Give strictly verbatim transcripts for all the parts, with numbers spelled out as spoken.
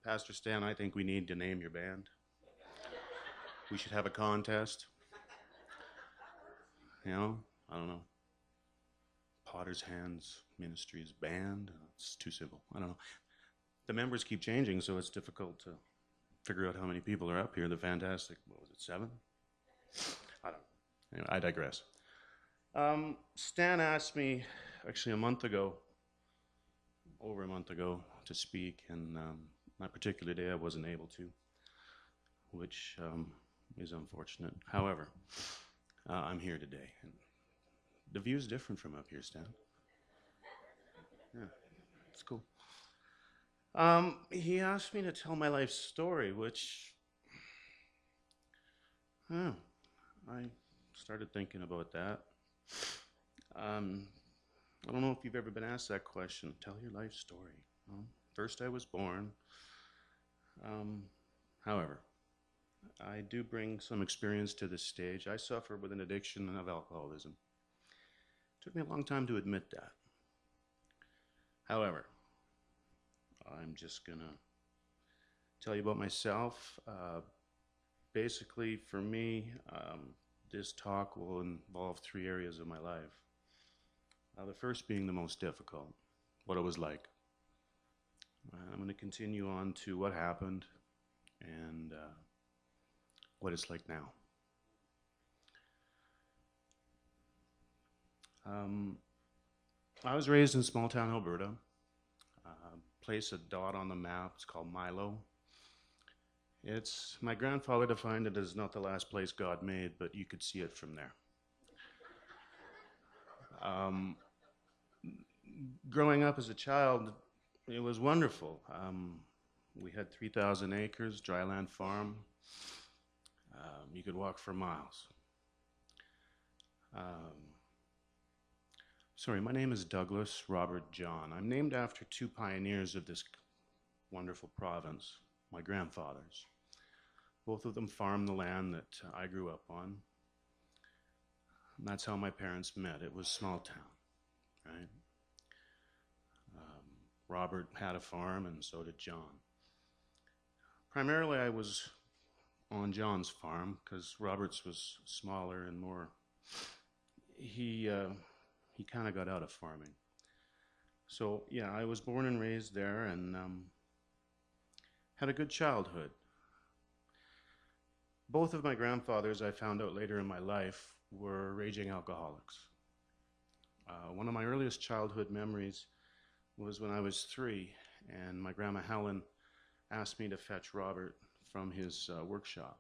Pastor Stan, I think we need to name your band. We should have a contest. You know, I don't know. Potter's Hands Ministries Band. It's too simple. I don't know. The members keep changing, so it's difficult to figure out how many people are up here. The fantastic, what was it, seven? I don't know. Anyway, I digress. Um, Stan asked me actually a month ago, over a month ago, to speak, and um, that particular day I wasn't able to, which um, is unfortunate. However, uh, I'm here today. And the view is different from up here, Stan. Yeah, it's cool. Um, he asked me to tell my life story, which huh, I started thinking about that. Um, I don't know if you've ever been asked that question. Tell your life story. Well, first, I was born. Um, however, I do bring some experience to this stage. I suffer with an addiction of alcoholism. It took me a long time to admit that. However, I'm just going to tell you about myself. Uh, basically, for me, um, this talk will involve three areas of my life. Uh, the first being the most difficult, what it was like. Uh, I'm going to continue on to what happened and uh, what it's like now. Um, I was raised in small town Alberta. Uh, place a dot on the map. It's called Milo. It's, my grandfather defined it as not the last place God made, but you could see it from there. Um, growing up as a child, it was wonderful. Um, we had three thousand acres, dryland farm. Um, you could walk for miles. Um, sorry, my name is Douglas Robert John. I'm named after two pioneers of this wonderful province, my grandfathers. Both of them farmed the land that I grew up on. And that's how my parents met. It was small town, right? Um, Robert had a farm, and so did John. Primarily, I was on John's farm because Robert's was smaller and more. He uh, he kind of got out of farming. So yeah, I was born and raised there, and um, had a good childhood. Both of my grandfathers, I found out later in my life, were raging alcoholics. Uh, one of my earliest childhood memories was when I was three, and my grandma Helen asked me to fetch Robert from his uh, workshop.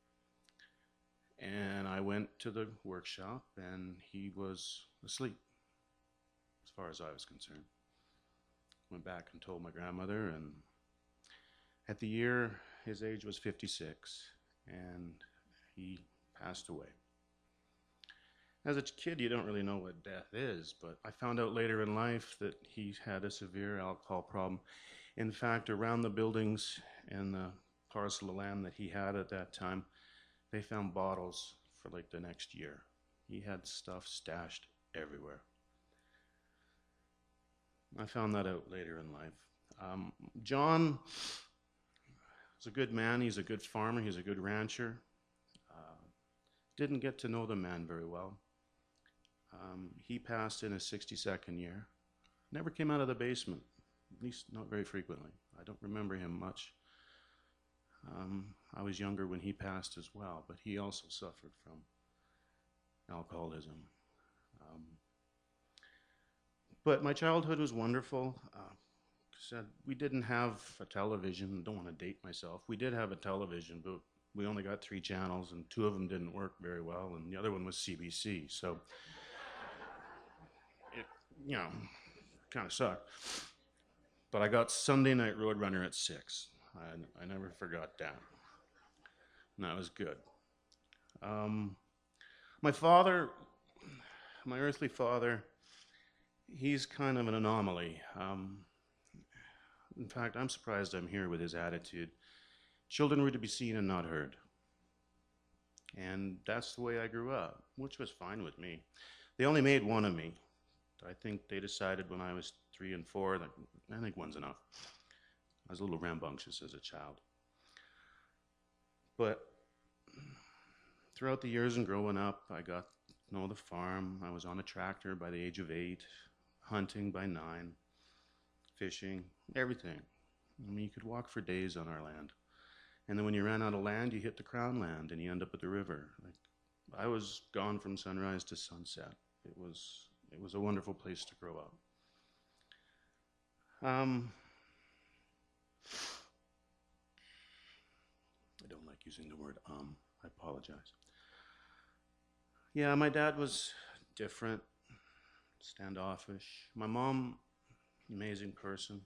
And I went to the workshop, and he was asleep, as far as I was concerned. Went back and told my grandmother, and at the year, his age was fifty-six, and he passed away. As a kid, you don't really know what death is, but I found out later in life that he had a severe alcohol problem. In fact, around the buildings and the parcel of land that he had at that time, they found bottles for like the next year. He had stuff stashed everywhere. I found that out later in life. Um, John is a good man. He's a good farmer. He's a good rancher. Uh, didn't get to know the man very well. Um, he passed in his sixty-second year. Never came out of the basement, at least not very frequently. I don't remember him much. Um, I was younger when he passed as well, but he also suffered from alcoholism. Um, but my childhood was wonderful. Uh, said we didn't have a television. I don't want to date myself. We did have a television, but we only got three channels, and two of them didn't work very well, and the other one was C B C. So, it, you know, kind of sucked. But I got Sunday Night Roadrunner at six. I, I never forgot that. And that was good. Um, my father, my earthly father, he's kind of an anomaly. Um, in fact, I'm surprised I'm here with his attitude. Children were to be seen and not heard. And that's the way I grew up, which was fine with me. They only made one of me. I think they decided when I was three and four that I think one's enough. I was a little rambunctious as a child. But throughout the years and growing up, I got to know the farm. I was on a tractor by the age of eight, hunting by nine, fishing, everything. I mean, you could walk for days on our land. And then when you ran out of land, you hit the crown land and you end up at the river. Like, I was gone from sunrise to sunset. It was it was a wonderful place to grow up. Um, I don't like using the word um. I apologize. Yeah, my dad was different, standoffish. My mom, amazing person.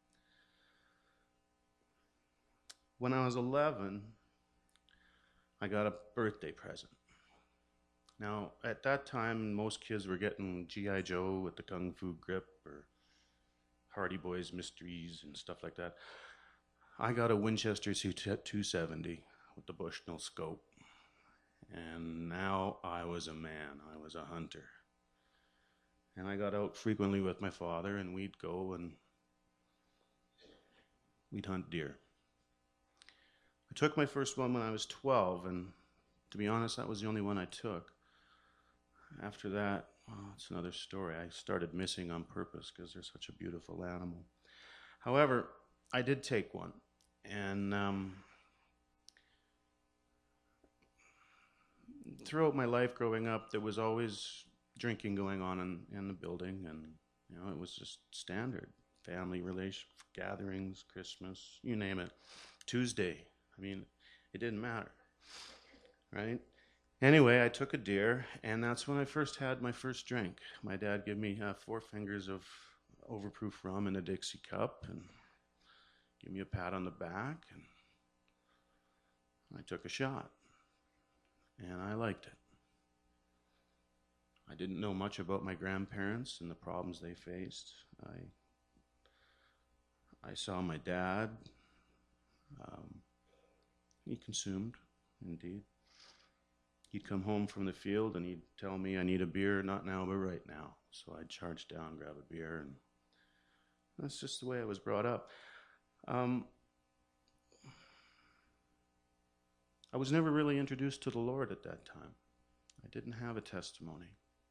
When I was eleven, I got a birthday present. Now, at that time, most kids were getting G I Joe with the Kung Fu grip or Hardy Boys mysteries and stuff like that. I got a Winchester two seventy with the Bushnell scope. And now I was a man. I was a hunter. And I got out frequently with my father, and we'd go and we'd hunt deer. I took my first one when I was twelve, and to be honest, that was the only one I took. After that, oh, it's another story. I started missing on purpose because they're such a beautiful animal. However, I did take one, and um, throughout my life growing up, there was always drinking going on in, in the building, and you know, it was just standard family relation gatherings, Christmas, you name it. Tuesday, I mean, it didn't matter, right? Anyway, I took a deer, and that's when I first had my first drink. My dad gave me uh, four fingers of overproof rum in a Dixie cup, and gave me a pat on the back, and I took a shot, and I liked it. I didn't know much about my grandparents and the problems they faced. I I saw my dad. Um, he consumed, indeed. He'd come home from the field and he'd tell me, I need a beer, not now, but right now. So I'd charge down, grab a beer, and that's just the way I was brought up. Um, I was never really introduced to the Lord at that time. I didn't have a testimony.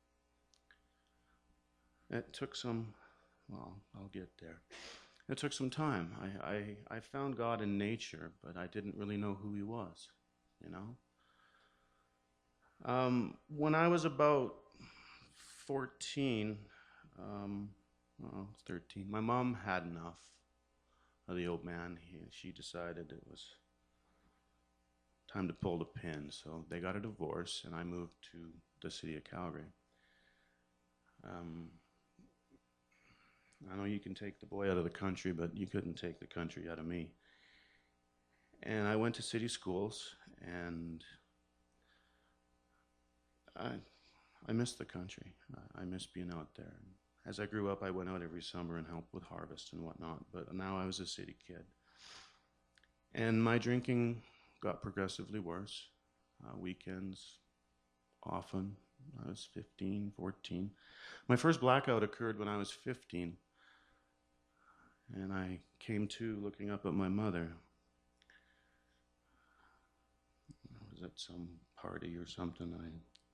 It took some, well, I'll get there. It took some time. I, I, I found God in nature, but I didn't really know who he was, you know? Um, when I was about fourteen, um, well, thirteen, my mom had enough of the old man. He, she decided it was time to pull the pin, so they got a divorce, and I moved to the city of Calgary. Um, I know you can take the boy out of the country, but you couldn't take the country out of me. And I went to city schools, and I, I missed the country. I missed being out there. As I grew up, I went out every summer and helped with harvest and whatnot, but now I was a city kid. And my drinking got progressively worse. Uh, weekends, often. I was fifteen, fourteen. My first blackout occurred when I was fifteen. And I came to looking up at my mother. I was at some party or something. I,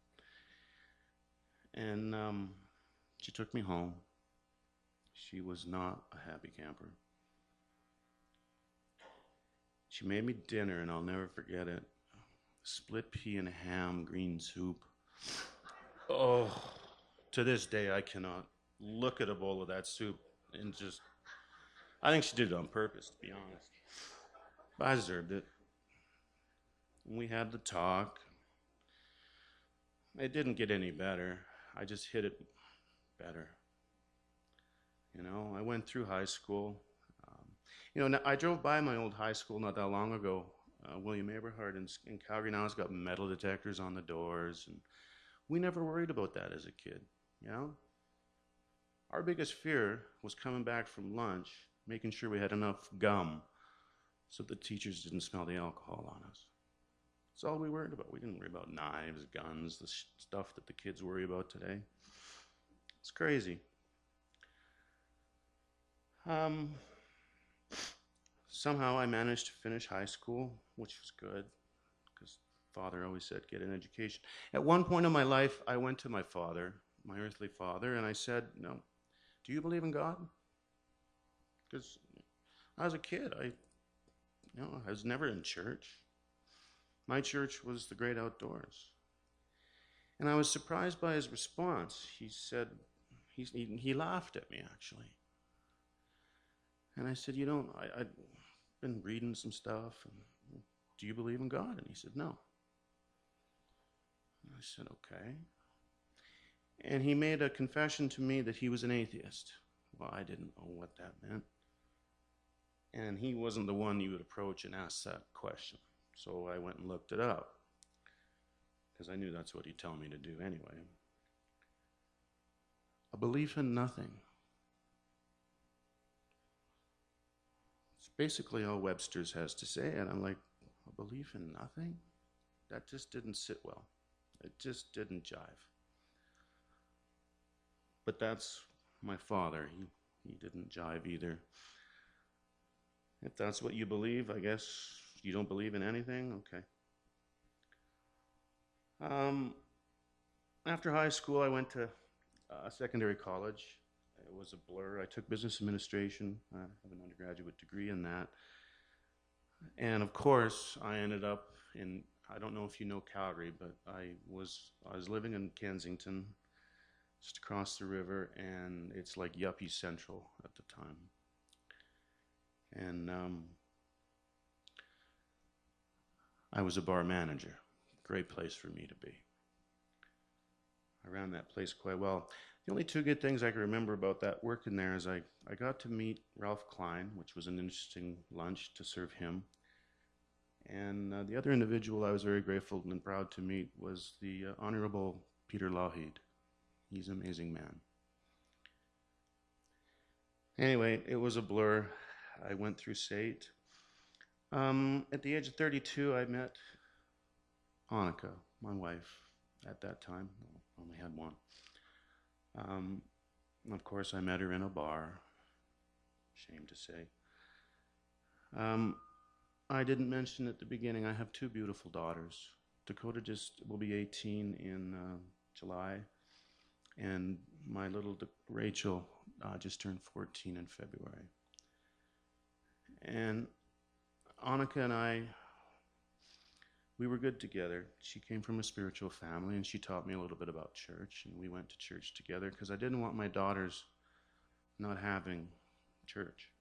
and um, she took me home. She was not a happy camper. She made me dinner, and I'll never forget it. Split pea and ham, green soup. Oh, to this day, I cannot look at a bowl of that soup and just, I think she did it on purpose, to be honest. But I deserved it. And we had the talk. It didn't get any better. I just hit it better. You know, I went through high school. Um, you know, I drove by my old high school not that long ago, uh, William Aberhart in, in Calgary. Now it's got metal detectors on the doors, and we never worried about that as a kid, you know? Our biggest fear was coming back from lunch, making sure we had enough gum so the teachers didn't smell the alcohol on us. That's all we worried about. We didn't worry about knives, guns, the sh- stuff that the kids worry about today. It's crazy. Um, somehow I managed to finish high school, which was good because father always said, get an education. At one point in my life, I went to my father, my earthly father, and I said, no, do you believe in God? Because I was a kid. I, you know, I was never in church. My church was the great outdoors. And I was surprised by his response. He said, he, he laughed at me, actually. And I said, you know, I, I've been reading some stuff. And, do you believe in God? And he said, no. And I said, okay. And he made a confession to me that he was an atheist. Well, I didn't know what that meant. And he wasn't the one you would approach and ask that question. So I went and looked it up, because I knew that's what he'd tell me to do anyway. A belief in nothing. It's basically all Webster's has to say, and I'm like, a belief in nothing? That just didn't sit well. It just didn't jive. But that's my father. He, he didn't jive either. If that's what you believe, I guess you don't believe in anything? Okay. Um, after high school, I went to uh, secondary college. It was a blur. I took business administration. I have an undergraduate degree in that. And of course, I ended up in, I don't know if you know Calgary, but I was, I was living in Kensington, just across the river, and it's like yuppie central at the time. And um, I was a bar manager. Great place for me to be. I ran that place quite well. The only two good things I can remember about that working there is I, I got to meet Ralph Klein, which was an interesting lunch to serve him. And uh, the other individual I was very grateful and proud to meet was the uh, Honorable Peter Lougheed. He's an amazing man. Anyway, it was a blur. I went through S A T. Um, at the age of thirty-two, I met Annika, my wife, at that time. I only had one. Um, of course, I met her in a bar. Shame to say. Um, I didn't mention at the beginning, I have two beautiful daughters. Dakota just will be eighteen in uh, July, and my little Rachel uh, just turned fourteen in February. And Annika and I, we were good together. She came from a spiritual family, and she taught me a little bit about church, and we went to church together because I didn't want my daughters not having church.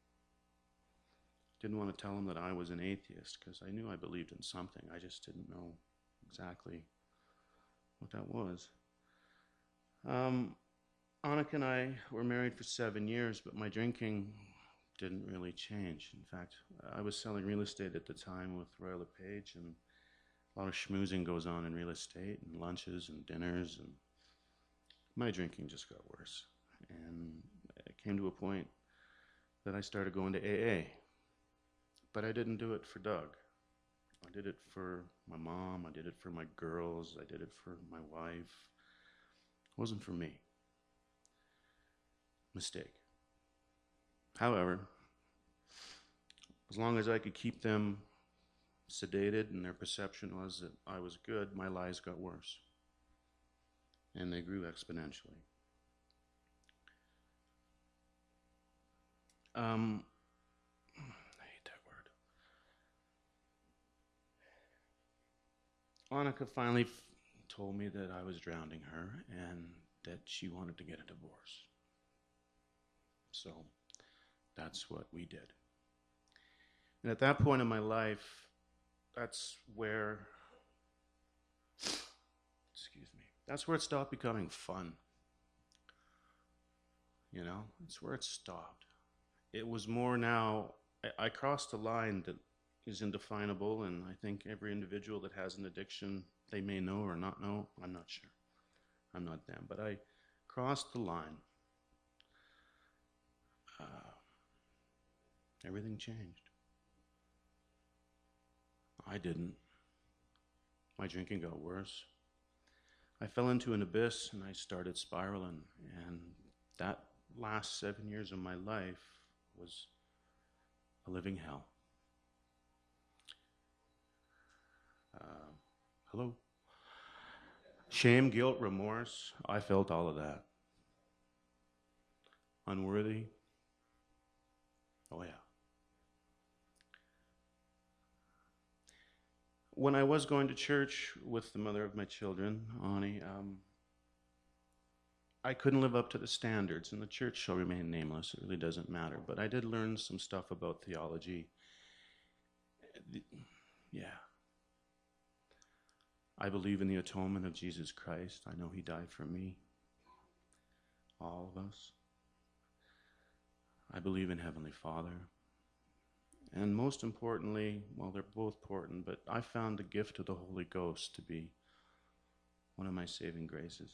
Didn't want to tell them that I was an atheist because I knew I believed in something. I just didn't know exactly what that was. Um, Annika and I were married for seven years, but my drinking didn't really change. In fact, I was selling real estate at the time with Royal LePage, and a lot of schmoozing goes on in real estate, and lunches and dinners, and my drinking just got worse. And it came to a point that I started going to A A. But I didn't do it for Doug. I did it for my mom, I did it for my girls, I did it for my wife. It wasn't for me. Mistake. However, as long as I could keep them sedated and their perception was that I was good, my lies got worse. And they grew exponentially. Um, I hate that word. Annika finally f- told me that I was drowning her and that she wanted to get a divorce. So that's what we did. And at that point in my life, that's where, excuse me, that's where it stopped becoming fun. You know, it's where it stopped. It was more now, I, I crossed a line that is indefinable, and I think every individual that has an addiction, they may know or not know, I'm not sure. I'm not them, but I crossed the line. Uh, everything changed. I didn't. My drinking got worse. I fell into an abyss and I started spiraling, and that last seven years of my life was a living hell. Uh, hello? Shame, guilt, remorse, I felt all of that. Unworthy, oh yeah. When I was going to church with the mother of my children, Ani, um, I couldn't live up to the standards, and the church shall remain nameless. It really doesn't matter. But I did learn some stuff about theology. Yeah. I believe in the atonement of Jesus Christ. I know he died for me, all of us. I believe in Heavenly Father. And most importantly, well, they're both important, but I found the gift of the Holy Ghost to be one of my saving graces.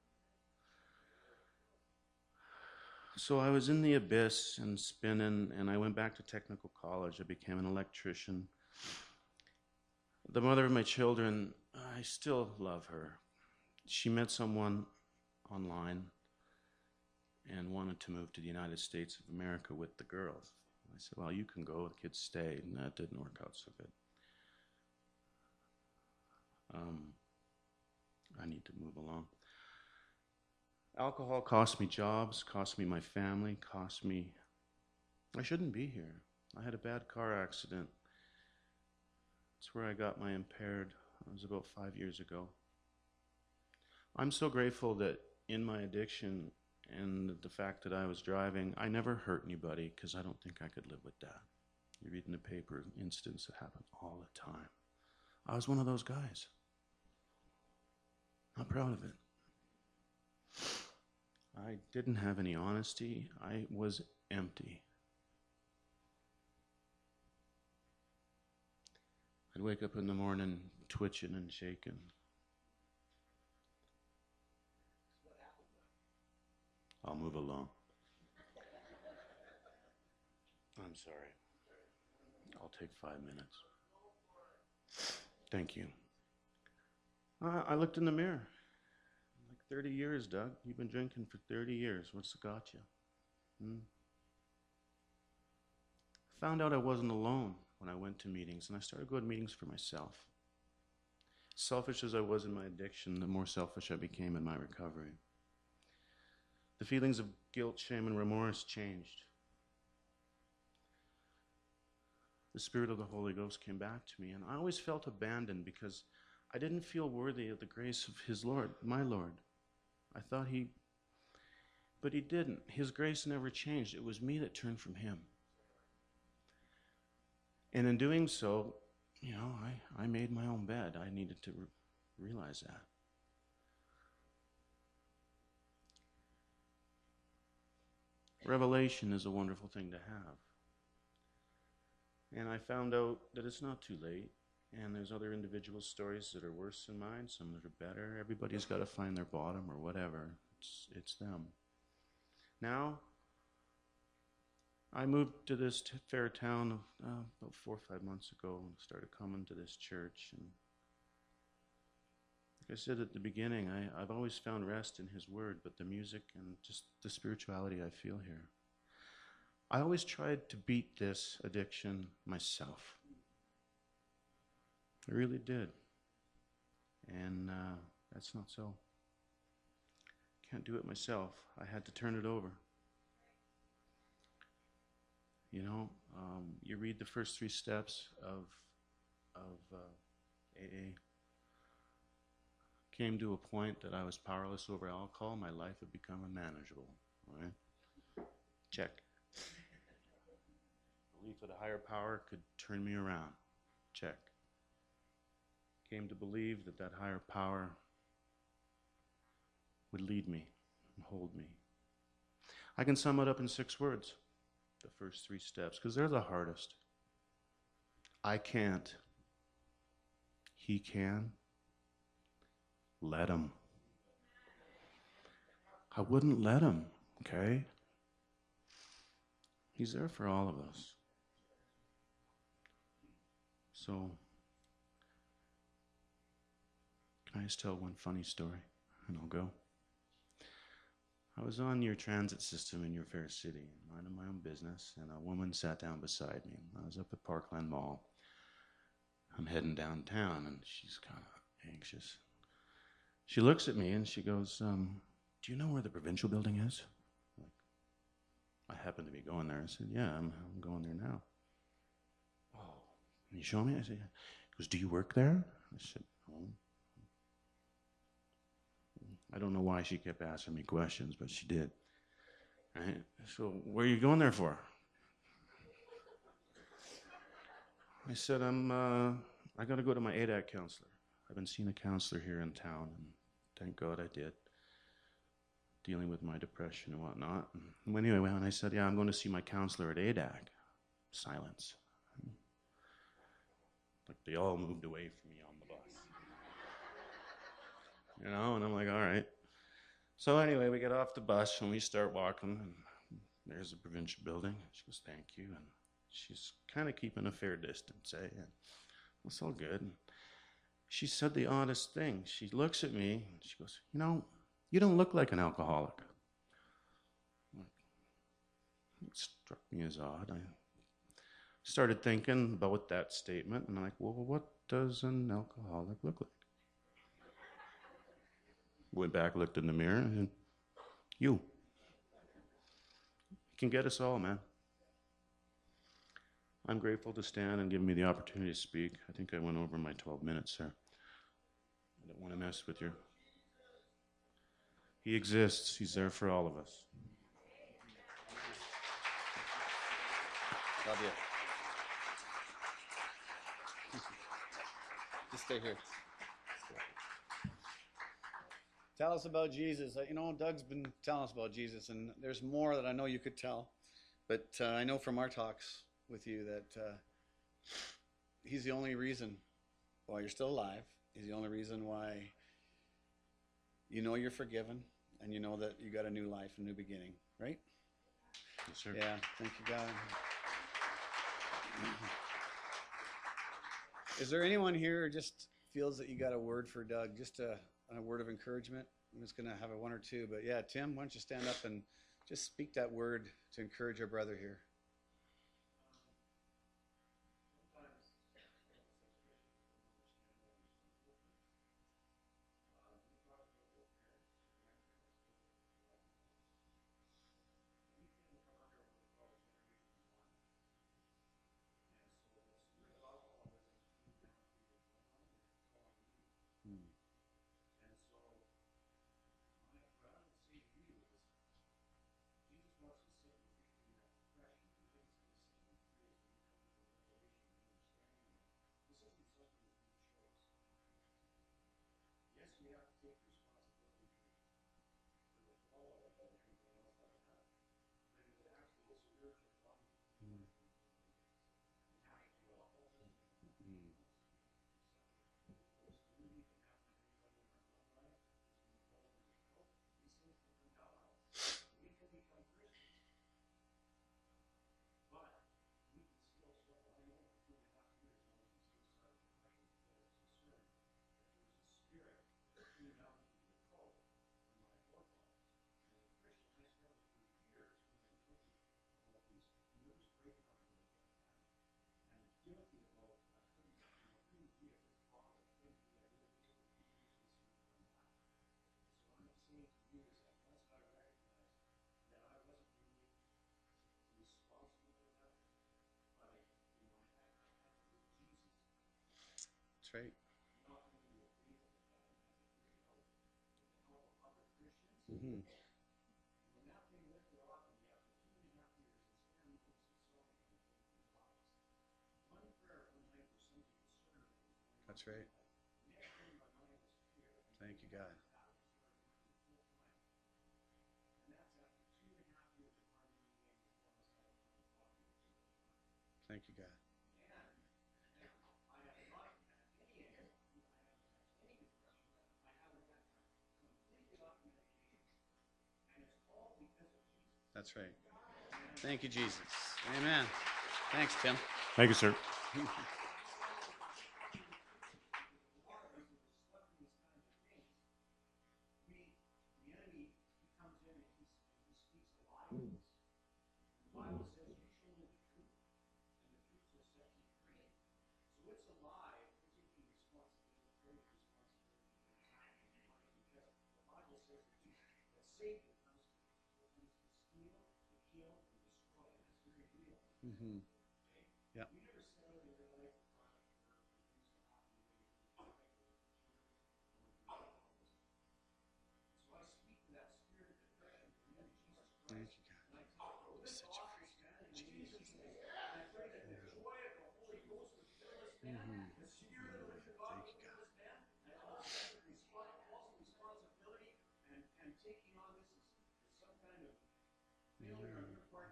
So I was in the abyss and spinning, and I went back to technical college. I became an electrician. The mother of my children, I still love her. She met someone online and wanted to move to the United States of America with the girls. I said, well, you can go, the kids stayed, and that didn't work out so good. Um, I need to move along. Alcohol cost me jobs, cost me my family, cost me... I shouldn't be here. I had a bad car accident. It's where I got my impaired. It was about five years ago. I'm so grateful that in my addiction and the fact that I was driving, I never hurt anybody because I don't think I could live with that. You read in the paper incidents that happen all the time. I was one of those guys. I'm proud of it. I didn't have any honesty. I was empty. I'd wake up in the morning twitching and shaking. I'll move along. I'm sorry. I'll take five minutes. Thank you. Uh, I looked in the mirror. Like thirty years, Doug. You've been drinking for thirty years. What's got you? Hmm? Found out I wasn't alone when I went to meetings, and I started going to meetings for myself. Selfish as I was in my addiction, the more selfish I became in my recovery. The feelings of guilt, shame, and remorse changed. The Spirit of the Holy Ghost came back to me, and I always felt abandoned because I didn't feel worthy of the grace of His Lord, my Lord. I thought He, but He didn't. His grace never changed. It was me that turned from Him. And in doing so, you know, I, I made my own bed. I needed to re- realize that. Revelation is a wonderful thing to have. And I found out that it's not too late. And there's other individual stories that are worse than mine, some that are better. Everybody's got to find their bottom or whatever. It's, it's them. Now, I moved to this t- fair town uh, about four or five months ago and started coming to this church. And like I said at the beginning, I, I've always found rest in His Word, but the music and just the spirituality I feel here. I always tried to beat this addiction myself. I really did. And uh, that's not so. Can't do it myself. I had to turn it over. You know, um, you read the first three steps of, of uh, A A. Came to a point that I was powerless over alcohol. My life had become unmanageable. All right? Check. Belief that a higher power could turn me around. Check. Came to believe that that higher power would lead me and hold me. I can sum it up in six words, the first three steps, because they're the hardest. I can't. He can. Let Him. I wouldn't let Him, okay? He's there for all of us. So, can I just tell one funny story, and I'll go? I was on your transit system in your fair city, minding my own business, and a woman sat down beside me. I was up at Parkland Mall. I'm heading downtown, and she's kind of anxious. She looks at me, and she goes, um, do you know where the provincial building is? I happened to be going there. I said, yeah, I'm, I'm going there now. Oh, can you show me? I said, yeah. He goes, do you work there? I said, no. I don't know why she kept asking me questions, but she did. Right? So, where are you going there for? I said, I'm, uh, I got to go to my A D A C counselor. I've been seeing a counselor here in town, and thank God I did, dealing with my depression and whatnot. And anyway, when I said, yeah, I'm going to see my counselor at A D A C, silence. Like they all moved away from me on the bus. You know, and I'm like, all right. So anyway, we get off the bus and we start walking, and there's the provincial building. She goes, thank you. And she's kind of keeping a fair distance, eh? And it's all good. And she said the oddest thing. She looks at me and she goes, you know, you don't look like an alcoholic. It struck me as odd. I started thinking about that statement, and I'm like, well, what does an alcoholic look like? Went back, looked in the mirror, and you. You can get us all, man. I'm grateful to stand and give me the opportunity to speak. I think I went over my twelve minutes, sir. I don't want to mess with you. He exists. He's there for all of us. Love you. Just stay here. Tell us about Jesus. You know, Doug's been telling us about Jesus, and there's more that I know you could tell. But uh, I know from our talks with you that uh, he's the only reason why you're still alive. He's the only reason why you know you're forgiven, and you know that you got a new life, a new beginning, right? Yes, sir. Yeah, thank you, God. Is there anyone here who just feels that you got a word for Doug, just a, a word of encouragement? I'm just going to have a one or two, but yeah, Tim, why don't you stand up and just speak that word to encourage our brother here. That's right. Mm-hmm. That's right. Thank you, God. Thank you, God. That's right. Thank you, Jesus. Amen. Thanks, Tim. Thank you, sir. Mm-hmm. Yeah. Thank you, God. Such a free God. Jesus. Mm-hmm. Mm-hmm. Thank you, God. Amen.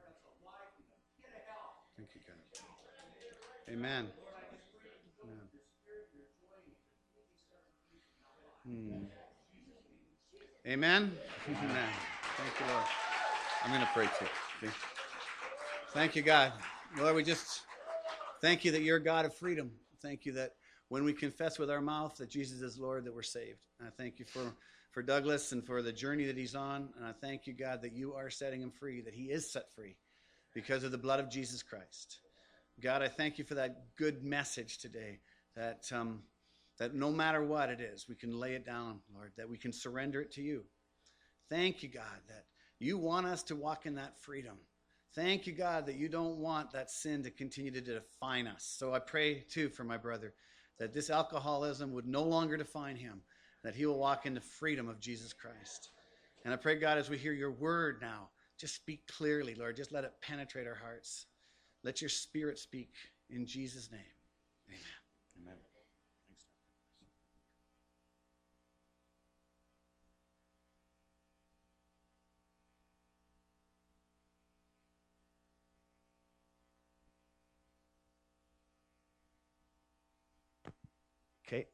Thank you, God. Amen. Amen. Mm. Amen. Amen. Thank you, Lord. I'm going to pray too. Okay. Thank you, God. Lord, we just thank you that you're a God of freedom. Thank you that when we confess with our mouth that Jesus is Lord, that we're saved. And I thank you for, for Douglas and for the journey that he's on. And I thank you, God, that you are setting him free, that he is set free because of the blood of Jesus Christ. God, I thank you for that good message today, that um, that no matter what it is, we can lay it down, Lord, that we can surrender it to you. Thank you, God, that you want us to walk in that freedom. Thank you, God, that you don't want that sin to continue to define us. So I pray, too, for my brother, that this alcoholism would no longer define him, that he will walk in the freedom of Jesus Christ. And I pray, God, as we hear your word now, just speak clearly, Lord. Just let it penetrate our hearts. Let your spirit speak in Jesus' name. Amen. Amen. Okay.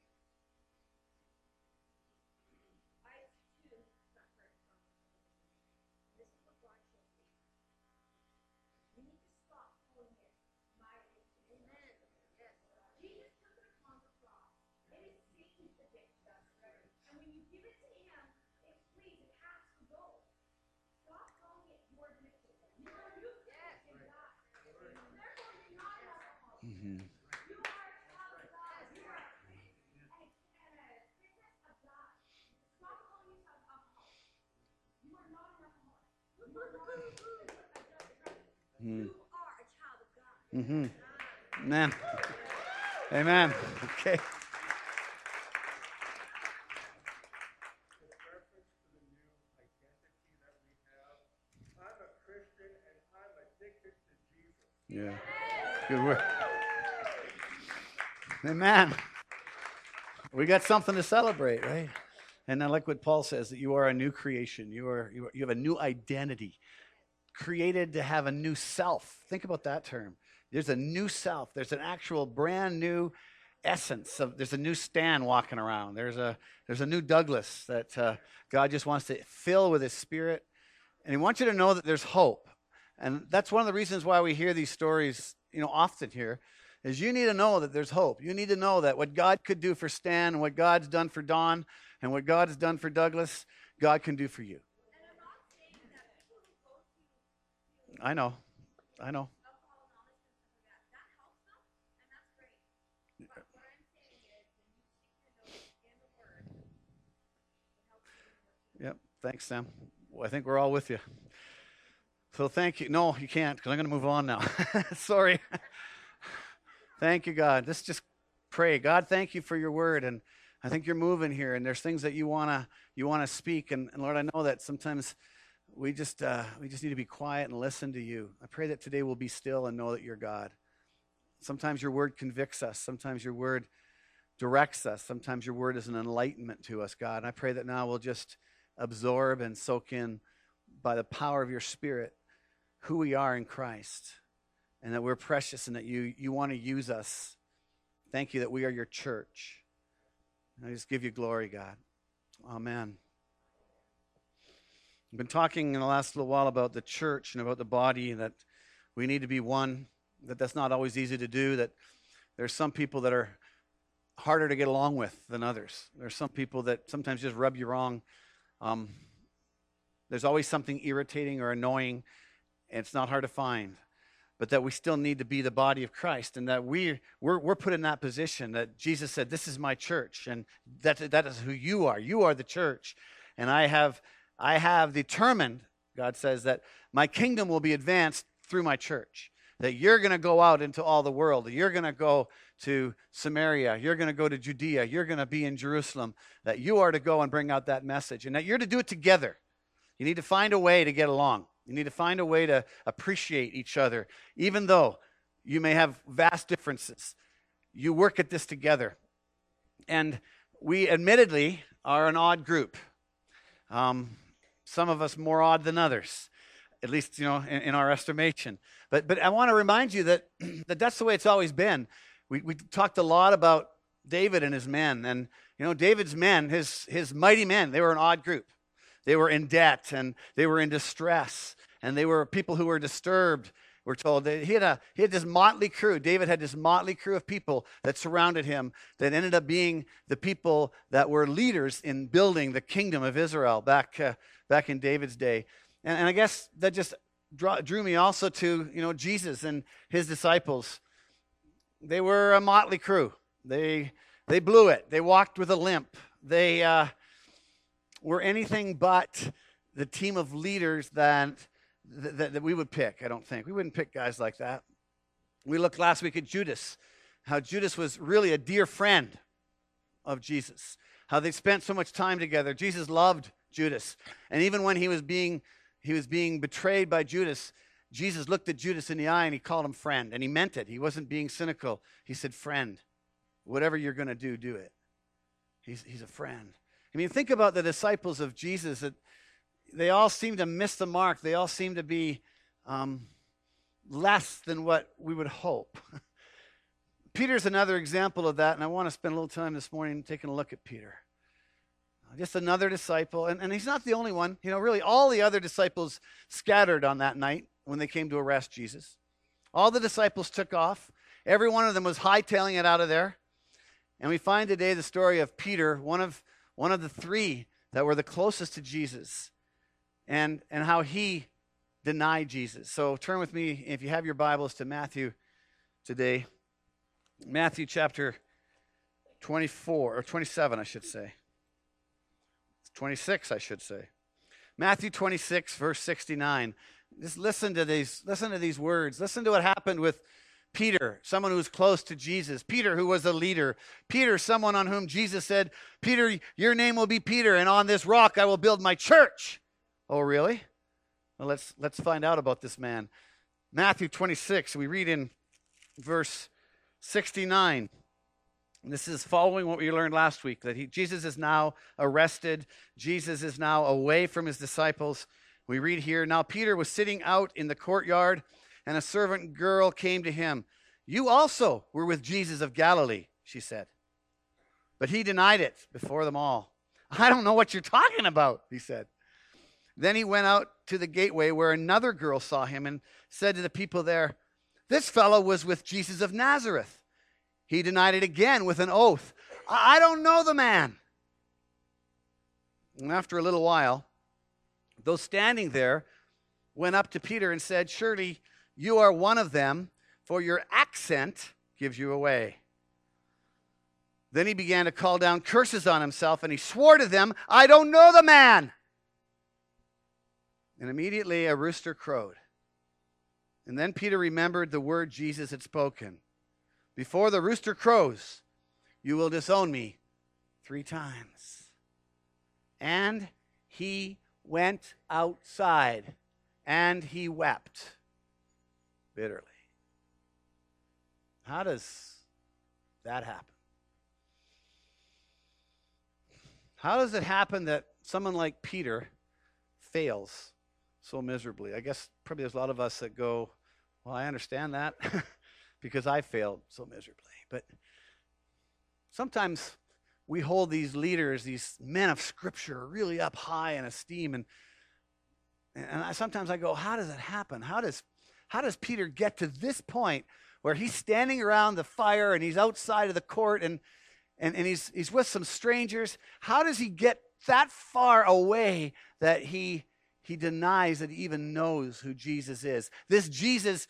Mm-hmm. Mm. Mm-hmm. Amen. Amen. Okay. Yeah. Good work. Amen. We got something to celebrate, right? And I like what Paul says, that you are a new creation. You are you, are, you have a new identity, created to have a new self. Think about that term. There's a new self. There's an actual brand new essence of. There's a new Stan walking around. There's a there's a new Douglas that uh, God just wants to fill with His Spirit, and He wants you to know that there's hope. And that's one of the reasons why we hear these stories, you know, often here, is you need to know that there's hope. You need to know that what God could do for Stan, and what God's done for Don, and what God has done for Douglas, God can do for you. I know. I know. Yep. Thanks, Sam. Well, I think we're all with you. So thank you. No, you can't, because I'm going to move on now. Sorry. Thank you, God. Let's just pray. God, thank you for your word. And I think you're moving here, and there's things that you want to you want to speak. And, and Lord, I know that sometimes we just uh, we just need to be quiet and listen to you. I pray that today we'll be still and know that you're God. Sometimes your word convicts us. Sometimes your word directs us. Sometimes your word is an enlightenment to us, God. And I pray that now we'll just absorb and soak in by the power of your Spirit who we are in Christ, and that we're precious and that you you want to use us. Thank you that we are your church. And I just give you glory, God. Amen. I've been talking in the last little while about the church and about the body, that we need to be one, that that's not always easy to do, that there's some people that are harder to get along with than others. There's some people that sometimes just rub you wrong. Um, there's always something irritating or annoying, and it's not hard to find. But that we still need to be the body of Christ, and that we, we're, we're put in that position that Jesus said, this is my church, and that, that is who you are. You are the church, and I have I have determined, God says, that my kingdom will be advanced through my church. That you're going to go out into all the world. That you're going to go to Samaria. You're going to go to Judea. You're going to be in Jerusalem. That you are to go and bring out that message. And that you're to do it together. You need to find a way to get along. You need to find a way to appreciate each other. Even though you may have vast differences, you work at this together. And we admittedly are an odd group. Um, some of us more odd than others, at least, you know, in, in our estimation. But but I want to remind you that, that that's the way it's always been. We we talked a lot about David and his men. And, you know, David's men, his his mighty men, they were an odd group. They were in debt, and they were in distress, and they were people who were disturbed. We're told that he had a he had this motley crew. David had this motley crew of people that surrounded him that ended up being the people that were leaders in building the kingdom of Israel back uh, back in David's day. And, and I guess that just draw, drew me also to, you know, Jesus and his disciples. They were a motley crew. They they blew it. They walked with a limp. They uh, were anything but the team of leaders that. That, that we would pick, I don't think. We wouldn't pick guys like that. We looked last week at Judas, how Judas was really a dear friend of Jesus, how they spent so much time together. Jesus loved Judas. And even when he was being he was being betrayed by Judas, Jesus looked at Judas in the eye and he called him friend. And he meant it. He wasn't being cynical. He said, friend, whatever you're going to do, do it. He's, he's a friend. I mean, think about the disciples of Jesus that they all seem to miss the mark. They all seem to be um, less than what we would hope. Peter's another example of that, and I want to spend a little time this morning taking a look at Peter. Just another disciple, and, and he's not the only one. You know, really, all the other disciples scattered on that night when they came to arrest Jesus. All the disciples took off. Every one of them was hightailing it out of there. And we find today the story of Peter, one of, one of the three that were the closest to Jesus. And and how he denied Jesus. So turn with me, if you have your Bibles, to Matthew today. Matthew chapter twenty-four, or twenty-seven, I should say. twenty-six, I should say. Matthew twenty-six, verse sixty-nine. Just listen to these, listen to these words. Listen to what happened with Peter, someone who was close to Jesus. Peter, who was a leader. Peter, someone on whom Jesus said, Peter, your name will be Peter, and on this rock I will build my church. Oh, really? Well, let's let's find out about this man. Matthew twenty-six, we read in verse sixty-nine. And this is following what we learned last week, that he, Jesus is now arrested. Jesus is now away from his disciples. We read here, now Peter was sitting out in the courtyard, and a servant girl came to him. You also were with Jesus of Galilee, she said. But he denied it before them all. I don't know what you're talking about, he said. Then he went out to the gateway where another girl saw him and said to the people there, this fellow was with Jesus of Nazareth. He denied it again with an oath. I don't know the man. And after a little while, those standing there went up to Peter and said, surely you are one of them, for your accent gives you away. Then he began to call down curses on himself, and he swore to them, I don't know the man. And immediately a rooster crowed. And then Peter remembered the word Jesus had spoken. Before the rooster crows, you will disown me three times. And he went outside, and he wept bitterly. How does that happen? How does it happen that someone like Peter fails so miserably? I guess probably there's a lot of us that go, well, I understand that because I failed so miserably. But sometimes we hold these leaders, these men of Scripture, really up high in esteem. And, and I, sometimes I go, how does that happen? How does, how does Peter get to this point where he's standing around the fire and he's outside of the court and, and, and he's, he's with some strangers? How does he get that far away that he... He denies that he even knows who Jesus is. This Jesus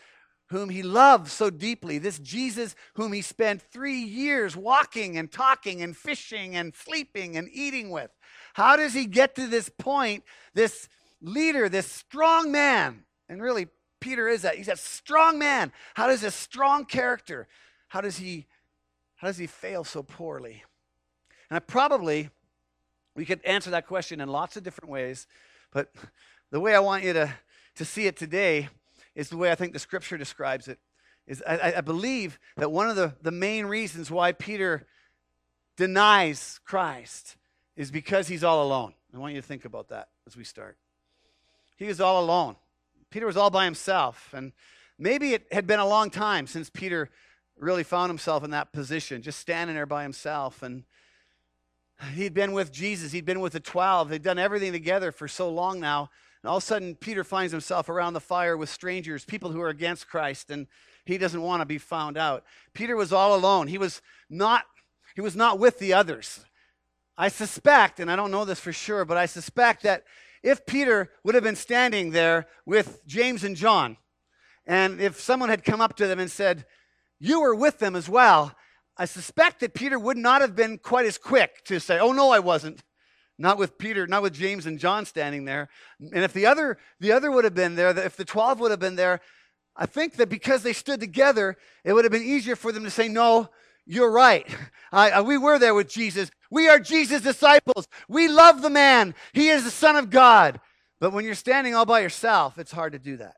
whom he loved so deeply, this Jesus whom he spent three years walking and talking and fishing and sleeping and eating with. How does he get to this point, this leader, this strong man? And really, Peter is that. He's a strong man. How does this strong character, how does he, how does he fail so poorly? And I probably, we could answer that question in lots of different ways, but the way I want you to, to see it today is the way I think the scripture describes it. Is I, I believe that one of the, the main reasons why Peter denies Christ is because he's all alone. I want you to think about that as we start. He was all alone. Peter was all by himself. And maybe it had been a long time since Peter really found himself in that position, just standing there by himself. And he'd been with Jesus. He'd been with the twelve. They'd done everything together for so long now. And all of a sudden, Peter finds himself around the fire with strangers, people who are against Christ, and he doesn't want to be found out. Peter was all alone. He was not, he was not with the others. I suspect, and I don't know this for sure, but I suspect that if Peter would have been standing there with James and John, and if someone had come up to them and said, "You were with them as well," I suspect that Peter would not have been quite as quick to say, "Oh, no, I wasn't." Not with Peter, not with James and John standing there. And if the other, the other would have been there, if the twelve would have been there, I think that because they stood together, it would have been easier for them to say, "No, you're right. I, I, we were there with Jesus. We are Jesus' disciples. We love the man. He is the Son of God." But when you're standing all by yourself, it's hard to do that.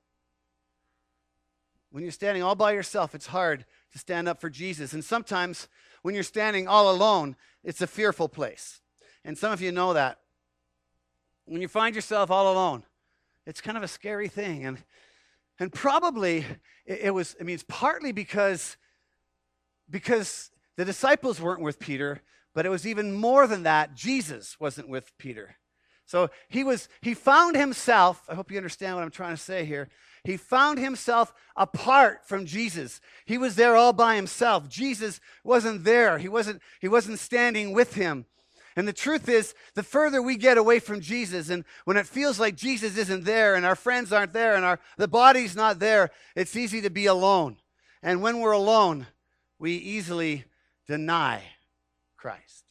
When you're standing all by yourself, it's hard to stand up for Jesus. And sometimes when you're standing all alone, it's a fearful place. And some of you know that. When you find yourself all alone, it's kind of a scary thing. And and probably it, it was, I mean, it's partly because, because the disciples weren't with Peter, but it was even more than that. Jesus wasn't with Peter. So he was, he found himself, I hope you understand what I'm trying to say here. He found himself apart from Jesus. He was there all by himself. Jesus wasn't there. He wasn't, he wasn't standing with him. And the truth is, the further we get away from Jesus, and when it feels like Jesus isn't there, and our friends aren't there, and our the body's not there, it's easy to be alone. And when we're alone, we easily deny Christ.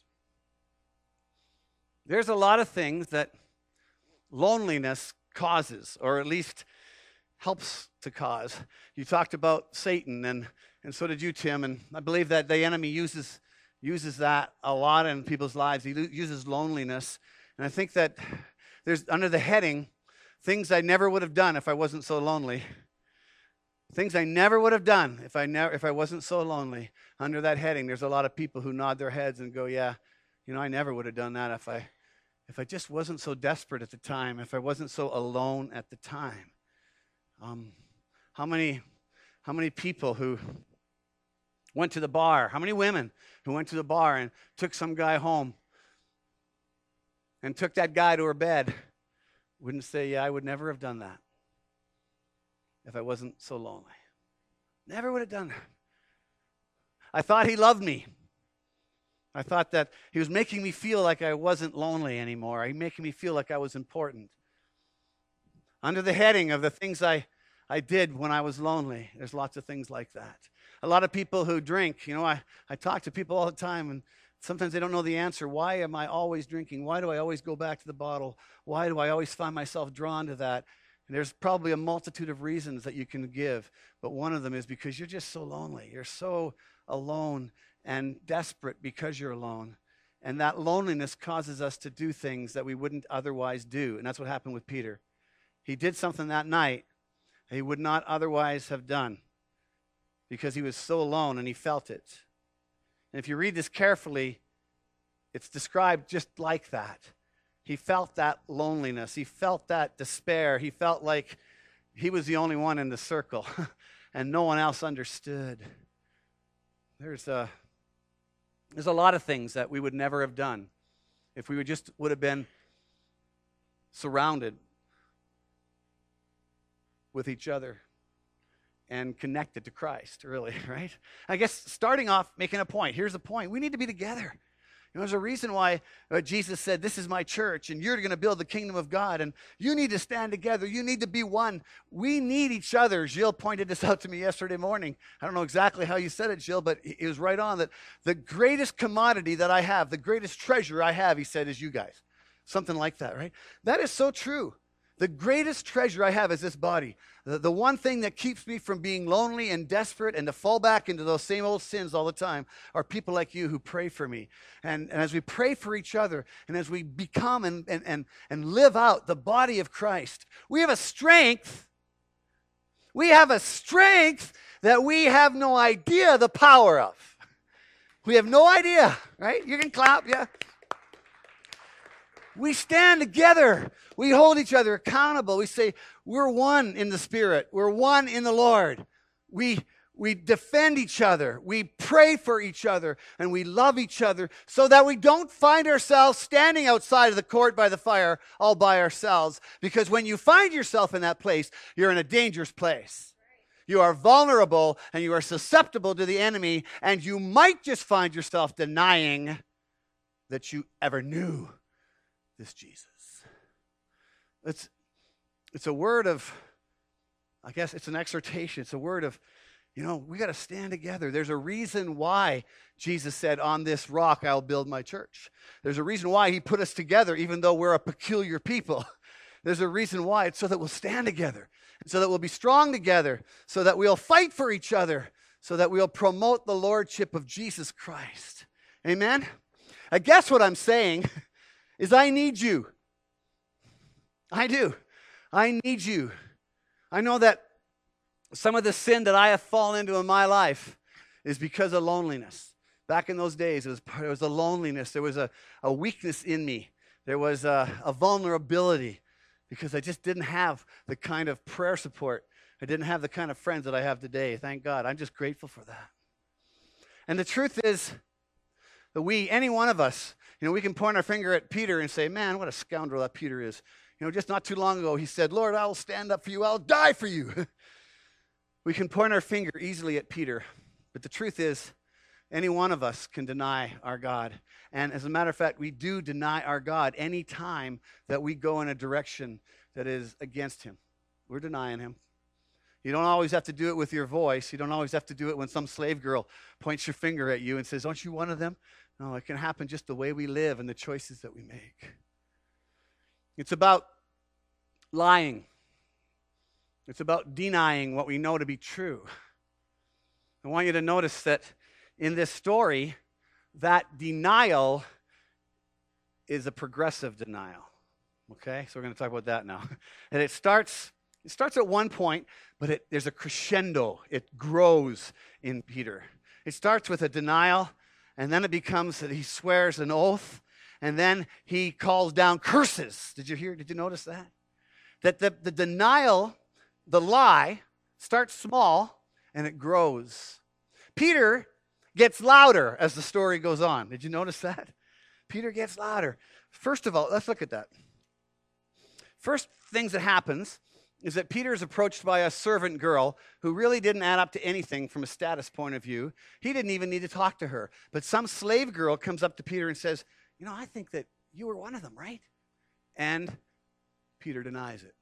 There's a lot of things that loneliness causes, or at least helps to cause. You talked about Satan, and, and so did you, Tim, and I believe that the enemy uses uses that a lot in people's lives. He uses loneliness. And I think that there's, under the heading, things I never would have done if I wasn't so lonely. Things I never would have done if I never if I wasn't so lonely. Under that heading, there's a lot of people who nod their heads and go, "Yeah, you know, I never would have done that if I if I just wasn't so desperate at the time, if I wasn't so alone at the time." Um, how many how many people who went to the bar, how many women who went to the bar and took some guy home and took that guy to her bed wouldn't say, "Yeah, I would never have done that if I wasn't so lonely. Never would have done that. I thought he loved me. I thought that he was making me feel like I wasn't lonely anymore. He was making me feel like I was important." Under the heading of the things I, I did when I was lonely, there's lots of things like that. A lot of people who drink, you know, I, I talk to people all the time, and sometimes they don't know the answer. Why am I always drinking? Why do I always go back to the bottle? Why do I always find myself drawn to that? And there's probably a multitude of reasons that you can give, but one of them is because you're just so lonely. You're so alone and desperate because you're alone. And that loneliness causes us to do things that we wouldn't otherwise do. And that's what happened with Peter. He did something that night he would not otherwise have done because he was so alone and he felt it. And if you read this carefully, it's described just like that. He felt that loneliness. He felt that despair. He felt like he was the only one in the circle and no one else understood. There's a, there's a lot of things that we would never have done if we would just would have been surrounded with each other and connected to Christ, really, right? I guess starting off, making a point. Here's the point. We need to be together. know, there's a reason why uh, Jesus said, this is my church, and you're going to build the kingdom of God, and you need to stand together. You need to be one. We need each other. Gilles pointed this out to me yesterday morning. I don't know exactly how you said it, Gilles, but it was right on that the greatest commodity that I have, the greatest treasure I have, he said, is you guys. Something like that, right? That is so true. The greatest treasure I have is this body. The, the one thing that keeps me from being lonely and desperate and to fall back into those same old sins all the time are people like you who pray for me. And, and as we pray for each other and as we become and, and, and, and live out the body of Christ, we have a strength. We have a strength that we have no idea the power of. We have no idea, right? You can clap, yeah. We stand together. We hold each other accountable. We say, we're one in the Spirit. We're one in the Lord. We, we defend each other. We pray for each other. And we love each other so that we don't find ourselves standing outside of the court by the fire all by ourselves. Because when you find yourself in that place, you're in a dangerous place. You are vulnerable and you are susceptible to the enemy. And you might just find yourself denying that you ever knew this Jesus. It's, it's a word of, I guess it's an exhortation. It's a word of, you know, we got to stand together. There's a reason why Jesus said, on this rock I'll build my church. There's a reason why he put us together, even though we're a peculiar people. There's a reason why. It's so that we'll stand together, and so that we'll be strong together, so that we'll fight for each other, so that we'll promote the lordship of Jesus Christ. Amen? I guess what I'm saying is I need you. I do. I need you. I know that some of the sin that I have fallen into in my life is because of loneliness. Back in those days, it was, it was a loneliness. There was a, a weakness in me. There was a, a vulnerability because I just didn't have the kind of prayer support. I didn't have the kind of friends that I have today. Thank God. I'm just grateful for that. And the truth is that we, any one of us, you know, we can point our finger at Peter and say, man, what a scoundrel that Peter is. You know, just not too long ago, he said, Lord, I will stand up for you. I'll die for you. We can point our finger easily at Peter. But the truth is, any one of us can deny our God. And as a matter of fact, we do deny our God any time that we go in a direction that is against him. We're denying him. You don't always have to do it with your voice. You don't always have to do it when some slave girl points your finger at you and says, aren't you one of them? No, it can happen just the way we live and the choices that we make. It's about lying. It's about denying what we know to be true. I want you to notice that in this story, that denial is a progressive denial. Okay? So we're going to talk about that now. And it starts, it starts at one point, but it, there's a crescendo. It grows in Peter. It starts with a denial, and then it becomes that he swears an oath, and then he calls down curses. Did you hear? Did you notice that? That the, the denial, the lie, starts small, and it grows. Peter gets louder as the story goes on. Did you notice that? Peter gets louder. First of all, let's look at that. First things that happens is that Peter is approached by a servant girl who really didn't add up to anything from a status point of view. He didn't even need to talk to her. But some slave girl comes up to Peter and says, you know, I think that you were one of them, right? And Peter denies it.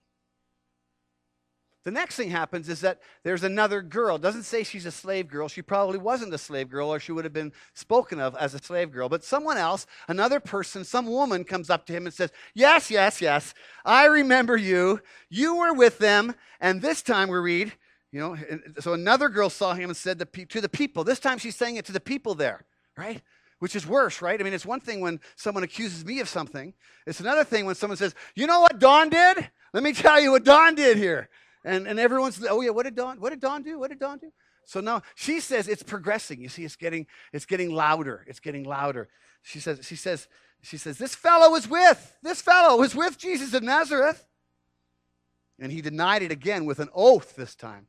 The next thing happens is that there's another girl. It doesn't say she's a slave girl. She probably wasn't a slave girl, or she would have been spoken of as a slave girl. But someone else, another person, some woman comes up to him and says, yes, yes, yes, I remember you. You were with them. And this time we read, you know, so another girl saw him and said to the people. This time she's saying it to the people there, right? Which is worse, right? I mean, it's one thing when someone accuses me of something. It's another thing when someone says, you know what Don did? Let me tell you what Don did here. And and everyone's, oh yeah, what did Don, what did Don do? What did Don do? So now she says it's progressing. You see, it's getting, it's getting louder. It's getting louder. She says, she says, she says, this fellow was with, this fellow was with Jesus of Nazareth. And he denied it again with an oath this time.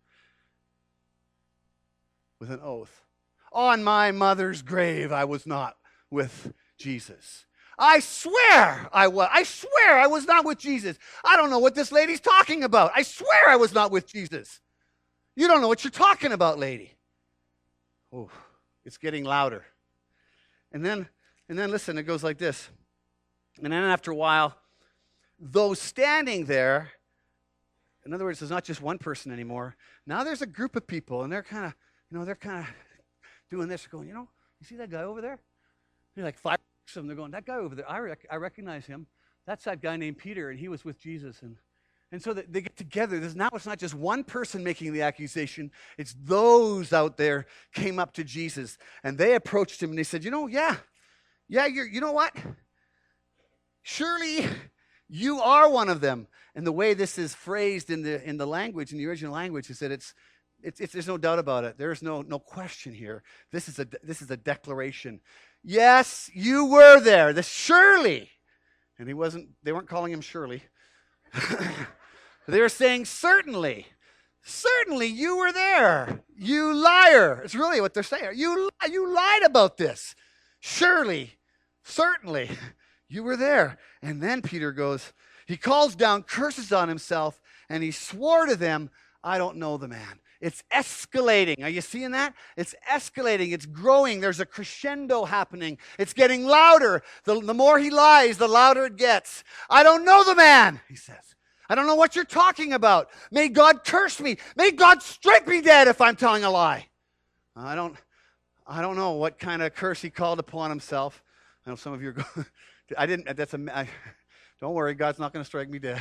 With an oath. On my mother's grave, I was not with Jesus. I swear I was. I swear I was not with Jesus. I don't know what this lady's talking about. I swear I was not with Jesus. You don't know what you're talking about, lady. Oh, it's getting louder. And then And then listen, it goes like this. And then after a while, those standing there, in other words, there's not just one person anymore. Now there's a group of people, and they're kind of, you know, they're kind of doing this, going, you know, you see that guy over there? They're like five of them. They're going, that guy over there, I, rec- I recognize him. That's that guy named Peter, and he was with Jesus. And and so they get together. There's, now it's not just one person making the accusation. It's those out there came up to Jesus, and they approached him, and they said, you know, yeah, yeah, you're, you know what? Surely you are one of them. And the way this is phrased in the in the language, in the original language, is that it's it's, it's there's no doubt about it. There's no no question here. This is a this is a declaration. Yes, you were there. The surely, and he wasn't. They weren't calling him Shirley. They were saying certainly, certainly you were there. You liar. It's really what they're saying. You you lied about this. Surely, certainly, you were there. And then Peter goes. He calls down curses on himself, and he swore to them, I don't know the man. It's escalating. Are you seeing that? It's escalating. It's growing. There's a crescendo happening. It's getting louder. The, the more he lies, the louder it gets. I don't know the man, he says. I don't know what you're talking about. May God curse me. May God strike me dead if I'm telling a lie. I don't, I don't know what kind of curse he called upon himself. I know some of you are going, I didn't, that's a, I, don't worry, God's not going to strike me dead.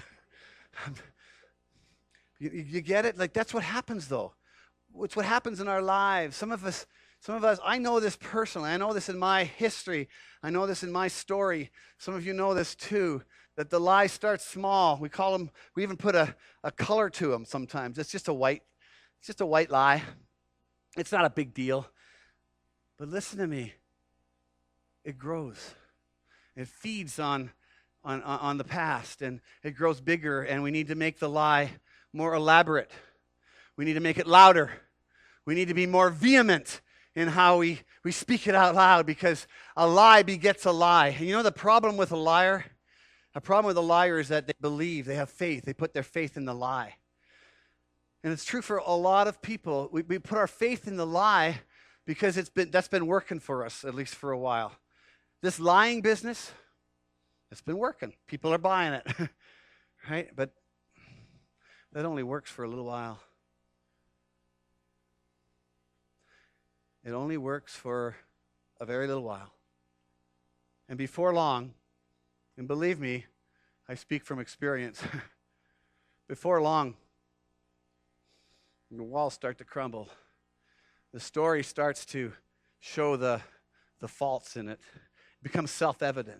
you, you get it? Like, that's what happens, though. It's what happens in our lives. Some of us, some of us, I know this personally. I know this in my history. I know this in my story. Some of you know this, too, that the lie starts small. We call them, we even put a, a color to them sometimes. It's just a white, it's just a white lie. It's not a big deal. But listen to me. It grows. It feeds on On, on the past, and it grows bigger, and we need to make the lie more elaborate. We need to make it louder. We need to be more vehement in how we, we speak it out loud, because a lie begets a lie. And you know the problem with a liar? A problem with a liar is that they believe, they have faith, they put their faith in the lie. And it's true for a lot of people. We, we put our faith in the lie because it's been that's been working for us, at least for a while. This lying business, it's been working. People are buying it, right? But that only works for a little while. It only works for a very little while. And before long, and believe me, I speak from experience, before long, the walls start to crumble. The story starts to show the, the faults in it. It becomes self-evident.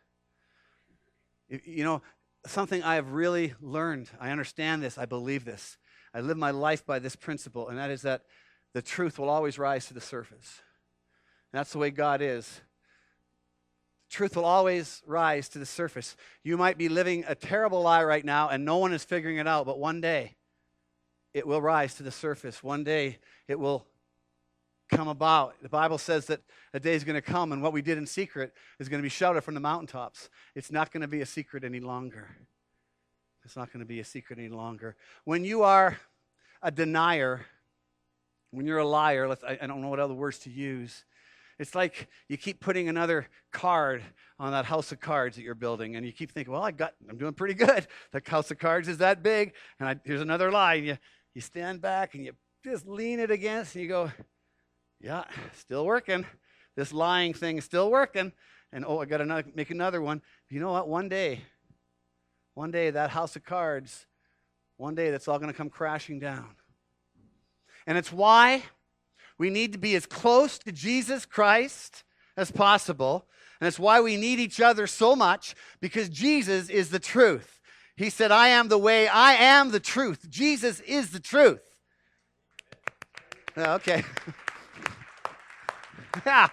You know, something I have really learned, I understand this, I believe this. I live my life by this principle, and that is that the truth will always rise to the surface. And that's the way God is. Truth will always rise to the surface. You might be living a terrible lie right now, and no one is figuring it out, but one day it will rise to the surface. One day it will come about. The Bible says that a day is going to come, and what we did in secret is going to be shouted from the mountaintops. It's not going to be a secret any longer. It's not going to be a secret any longer. When you are a denier, when you're a liar, let's, I, I don't know what other words to use. It's like you keep putting another card on that house of cards that you're building, and you keep thinking, well, I got, I'm doing pretty good. The house of cards is that big, and I, here's another lie. And you, you stand back, and you just lean it against, and you go, yeah, still working. This lying thing is still working. And oh, I got to make another one. You know what? One day, one day that house of cards, one day that's all going to come crashing down. And it's why we need to be as close to Jesus Christ as possible. And it's why we need each other so much, because Jesus is the truth. He said, I am the way, I am the truth. Jesus is the truth. Okay. Yeah.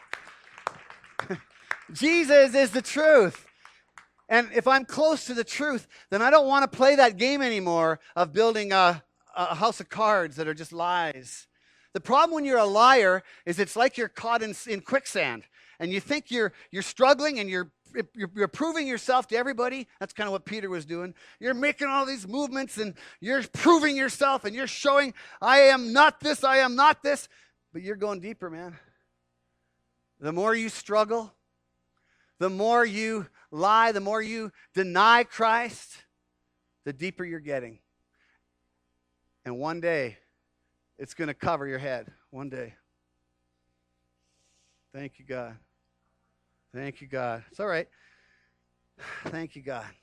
Jesus is the truth. And if I'm close to the truth, then I don't want to play that game anymore of building a, a house of cards that are just lies. The problem when you're a liar is it's like you're caught in, in quicksand, and you think you're you're struggling, and you're, you're you're proving yourself to everybody. That's kind of what Peter was doing. You're making all these movements, and you're proving yourself, and you're showing, I am not this, I am not this. But you're going deeper, man. The more you struggle, the more you lie, the more you deny Christ, the deeper you're getting. And one day, it's going to cover your head. One day. Thank you, God. Thank you, God. It's all right. Thank you, God.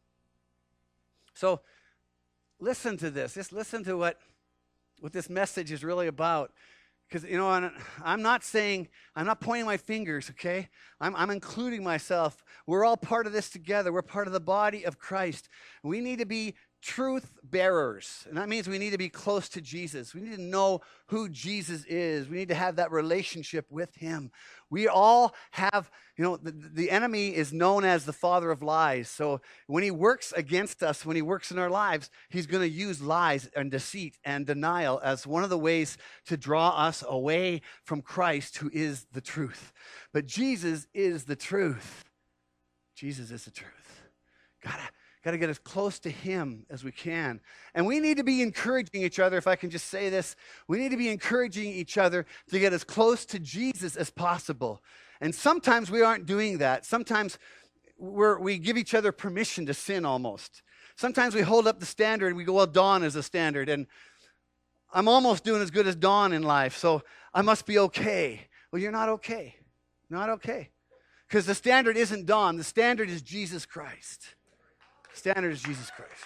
So, listen to this. Just listen to what, what this message is really about. Because, you know, I'm not saying, I'm not pointing my fingers, okay? I'm, I'm including myself. We're all part of this together. We're part of the body of Christ. We need to be truth bearers. And that means we need to be close to Jesus. We need to know who Jesus is. We need to have that relationship with him. We all have, you know, the, the enemy is known as the father of lies. So when he works against us, when he works in our lives, he's going to use lies and deceit and denial as one of the ways to draw us away from Christ, who is the truth. But Jesus is the truth. Jesus is the truth. Gotta Got to get as close to him as we can. And we need to be encouraging each other, if I can just say this. We need to be encouraging each other to get as close to Jesus as possible. And sometimes we aren't doing that. Sometimes we're, we give each other permission to sin almost. Sometimes we hold up the standard and we go, well, Don is a standard. And I'm almost doing as good as Don in life, so I must be okay. Well, you're not okay. Not okay. Because the standard isn't Don. The standard is Jesus Christ. Standard is Jesus Christ.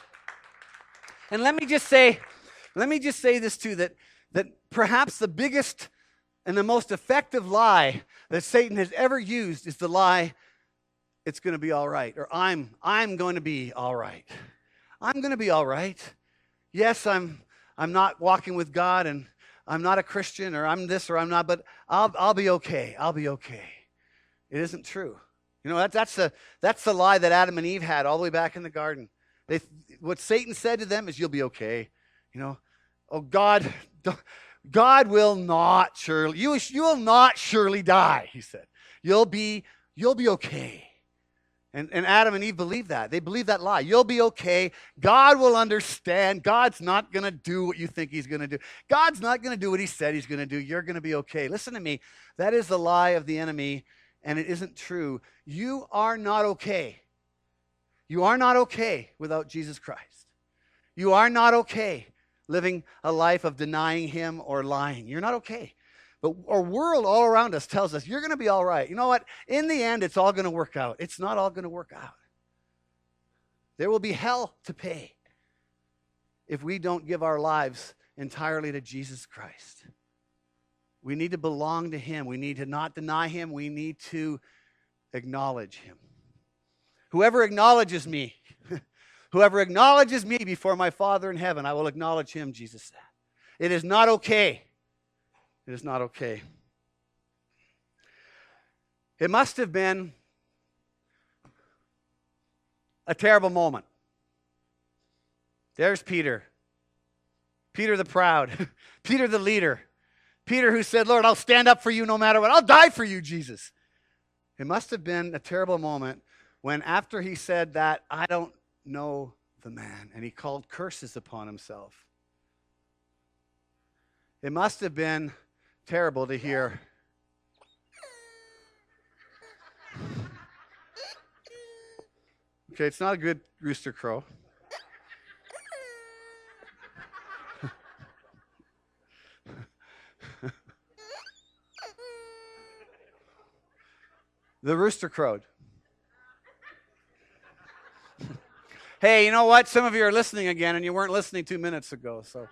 And let me just say, let me just say this too, that, that perhaps the biggest and the most effective lie that Satan has ever used is the lie, it's going to be all right, or I'm, I'm going to be all right. I'm going to be all right. Yes, I'm, I'm not walking with God, and I'm not a Christian, or I'm this, or I'm not, but I'll, I'll be okay. I'll be okay. It isn't true. You know, that, that's, the, that's the lie that Adam and Eve had all the way back in the garden. They, what Satan said to them is, you'll be okay. You know, oh, God, God will not surely, you, you will not surely die, he said. You'll be, you'll be okay. And, and Adam and Eve believed that. They believed that lie. You'll be okay. God will understand. God's not going to do what you think he's going to do. God's not going to do what he said he's going to do. You're going to be okay. Listen to me. That is the lie of the enemy. And it isn't true. You are not okay. You are not okay without Jesus Christ. You are not okay living a life of denying him or lying. You're not okay. But our world all around us tells us, you're going to be all right. You know what? In the end, it's all going to work out. It's not all going to work out. There will be hell to pay if we don't give our lives entirely to Jesus Christ. We need to belong to him. We need to not deny him. We need to acknowledge him. Whoever acknowledges me, whoever acknowledges me before my Father in heaven, I will acknowledge him, Jesus said. It is not okay. It is not okay. It must have been a terrible moment. There's Peter. Peter the proud. Peter the leader. Peter who said, Lord, I'll stand up for you no matter what. I'll die for you, Jesus. It must have been a terrible moment when after he said that, I don't know the man, and he called curses upon himself. It must have been terrible to hear. Okay, it's not a good rooster crow. The rooster crowed. Hey, you know what? Some of you are listening again, and you weren't listening two minutes ago. So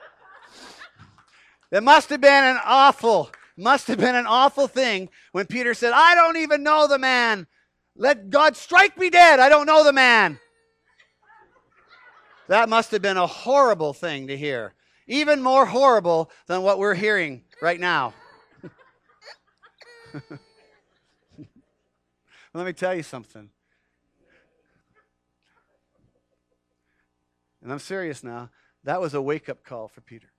it must have been an awful, must have been an awful thing when Peter said, I don't even know the man. Let God strike me dead. I don't know the man. That must have been a horrible thing to hear. Even more horrible than what we're hearing right now. Let me tell you something. And I'm serious now. That was a wake-up call for Peter.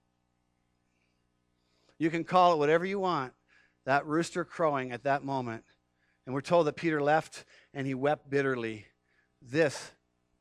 You can call it whatever you want. That rooster crowing at that moment. And we're told that Peter left and he wept bitterly. This,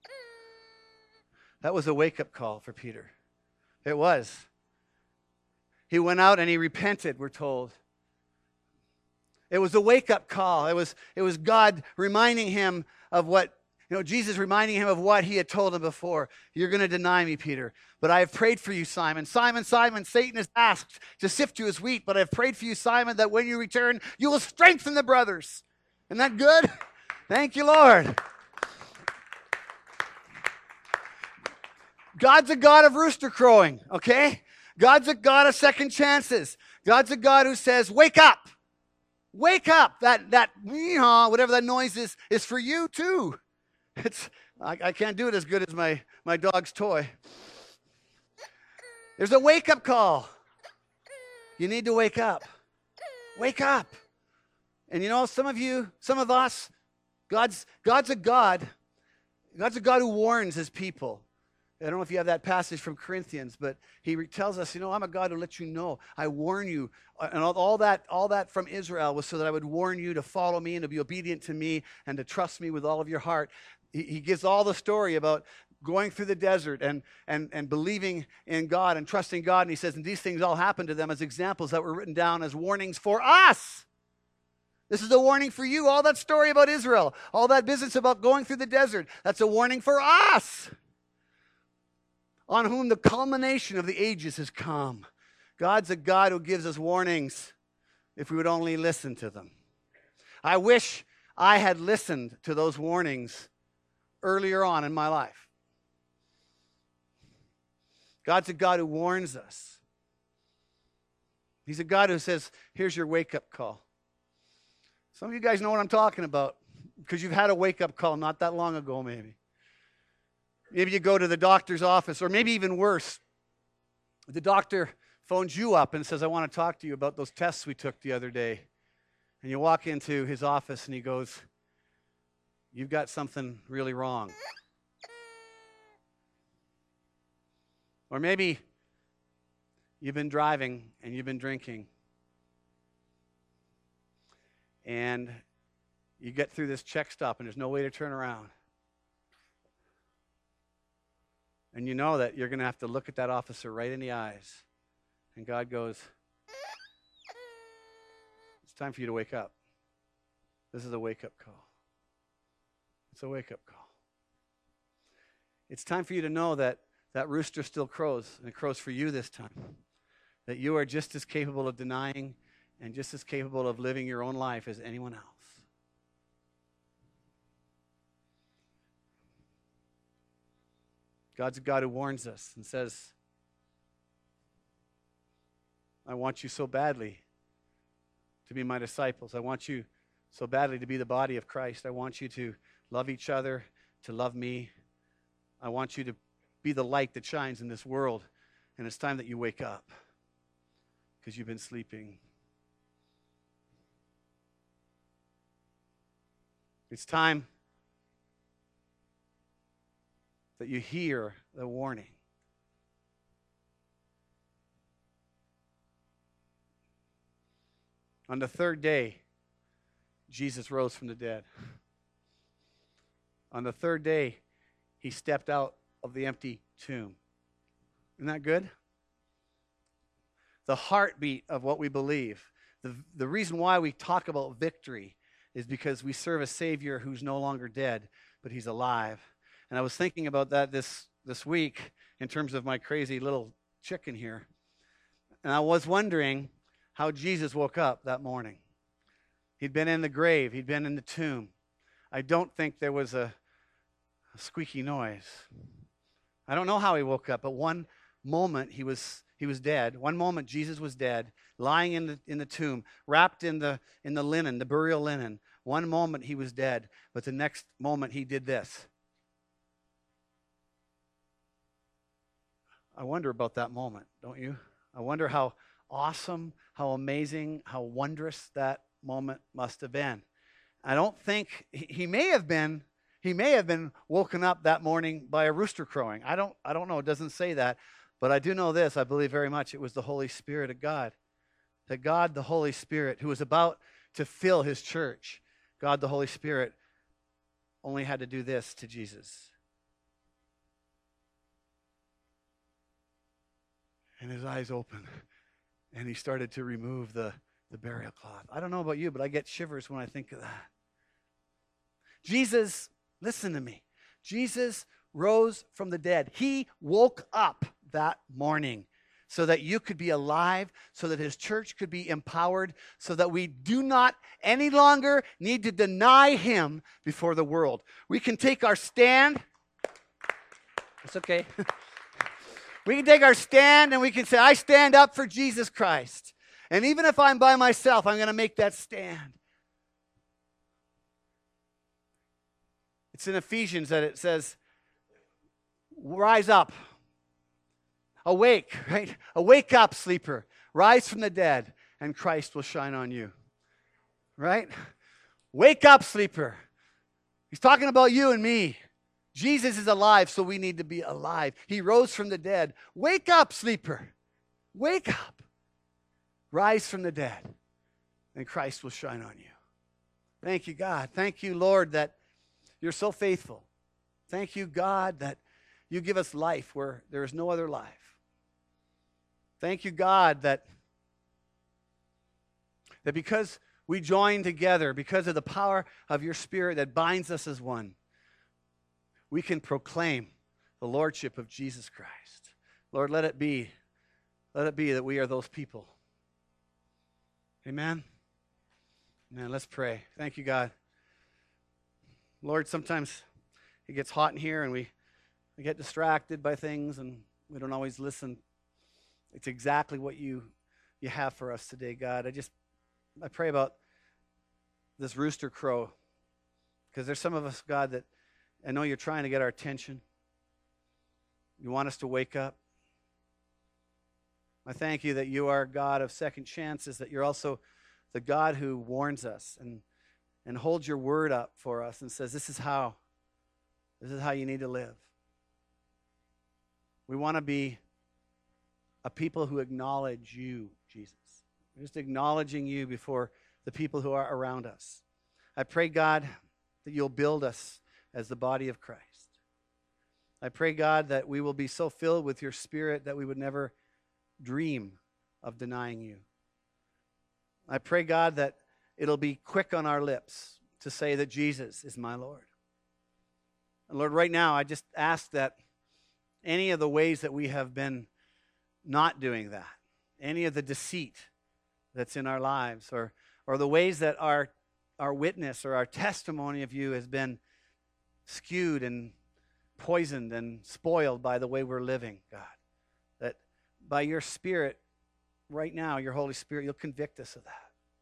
that was a wake-up call for Peter. It was. He went out and he repented, we're told. It was a wake-up call. It was, it was God reminding him of what, you know, Jesus reminding him of what he had told him before. You're going to deny me, Peter, but I have prayed for you, Simon. Simon, Simon, Satan has asked to sift you as wheat, but I've prayed for you, Simon, that when you return, you will strengthen the brothers. Isn't that good? Thank you, Lord. God's a God of rooster crowing, okay? God's a God of second chances. God's a God who says, wake up. Wake up. That, that, whatever that noise is, is for you too. It's, I, I can't do it as good as my, my dog's toy. There's a wake-up call. You need to wake up. Wake up. And you know, some of you, some of us, God's, God's a God. God's a God who warns his people. I don't know if you have that passage from Corinthians, but he tells us, you know, I'm a God who lets you know. I warn you. And all, all that all that from Israel was so that I would warn you to follow me and to be obedient to me and to trust me with all of your heart. He, he gives all the story about going through the desert and, and, and believing in God and trusting God. And he says, and these things all happened to them as examples that were written down as warnings for us. This is a warning for you. All that story about Israel, all that business about going through the desert, that's a warning for us, on whom the culmination of the ages has come. God's a God who gives us warnings if we would only listen to them. I wish I had listened to those warnings earlier on in my life. God's a God who warns us. He's a God who says, here's your wake-up call. Some of you guys know what I'm talking about because you've had a wake-up call not that long ago, maybe. Maybe you go to the doctor's office, or maybe even worse, the doctor phones you up and says, I want to talk to you about those tests we took the other day. And you walk into his office and he goes, you've got something really wrong. Or maybe you've been driving and you've been drinking. And you get through this check stop and there's no way to turn around. And you know that you're going to have to look at that officer right in the eyes. And God goes, it's time for you to wake up. This is a wake-up call. It's a wake-up call. It's time for you to know that that rooster still crows, and it crows for you this time. That you are just as capable of denying and just as capable of living your own life as anyone else. God's a God who warns us and says, I want you so badly to be my disciples. I want you so badly to be the body of Christ. I want you to love each other, to love me. I want you to be the light that shines in this world. And it's time that you wake up because you've been sleeping. It's time that you hear the warning. On the third day, Jesus rose from the dead. On the third day, he stepped out of the empty tomb. Isn't that good? The heartbeat of what we believe. The, the reason why we talk about victory is because we serve a Savior who's no longer dead, but he's alive. And I was thinking about that this, this week in terms of my crazy little chicken here. And I was wondering how Jesus woke up that morning. He'd been in the grave. He'd been in the tomb. I don't think there was a, a squeaky noise. I don't know how he woke up, but one moment he was he was dead. One moment Jesus was dead, lying in the in the tomb, wrapped in the in the linen, the burial linen. One moment he was dead, but the next moment he did this. I wonder about that moment, don't you? I wonder how awesome, how amazing, how wondrous that moment must have been. I don't think he, he may have been he may have been woken up that morning by a rooster crowing. I don't I don't know, it doesn't say that, but I do know this, I believe very much it was the Holy Spirit of God. That God the Holy Spirit, who was about to fill his church, God the Holy Spirit only had to do this to Jesus. And his eyes opened, and he started to remove the, the burial cloth. I don't know about you, but I get shivers when I think of that. Jesus, listen to me. Jesus rose from the dead. He woke up that morning so that you could be alive, so that his church could be empowered, so that we do not any longer need to deny him before the world. We can take our stand. It's okay. We can take our stand and we can say, I stand up for Jesus Christ. And even if I'm by myself, I'm going to make that stand. It's in Ephesians that it says, rise up. Awake, right? Awake up, sleeper. Rise from the dead, and Christ will shine on you. Right? Wake up, sleeper. He's talking about you and me. Jesus is alive, so we need to be alive. He rose from the dead. Wake up, sleeper. Wake up. Rise from the dead, and Christ will shine on you. Thank you, God. Thank you, Lord, that you're so faithful. Thank you, God, that you give us life where there is no other life. Thank you, God, that, that because we join together, because of the power of your Spirit that binds us as one, we can proclaim the Lordship of Jesus Christ. Lord, let it be, let it be that we are those people. Amen? Amen. Let's pray. Thank you, God. Lord, sometimes it gets hot in here and we, we get distracted by things and we don't always listen. It's exactly what you, you have for us today, God. I just, I pray about this rooster crow because there's some of us, God, that I know you're trying to get our attention. You want us to wake up. I thank you that you are a God of second chances, that you're also the God who warns us and, and holds your word up for us and says, this is how, this is how you need to live. We want to be a people who acknowledge you, Jesus. We're just acknowledging you before the people who are around us. I pray, God, that you'll build us as the body of Christ. I pray, God, that we will be so filled with your Spirit that we would never dream of denying you. I pray, God, that it'll be quick on our lips to say that Jesus is my Lord. And Lord, right now, I just ask that any of the ways that we have been not doing that, any of the deceit that's in our lives, or, or the ways that our, our witness or our testimony of you has been skewed and poisoned and spoiled by the way we're living, God, that by your Spirit, right now, your Holy Spirit, you'll convict us of that.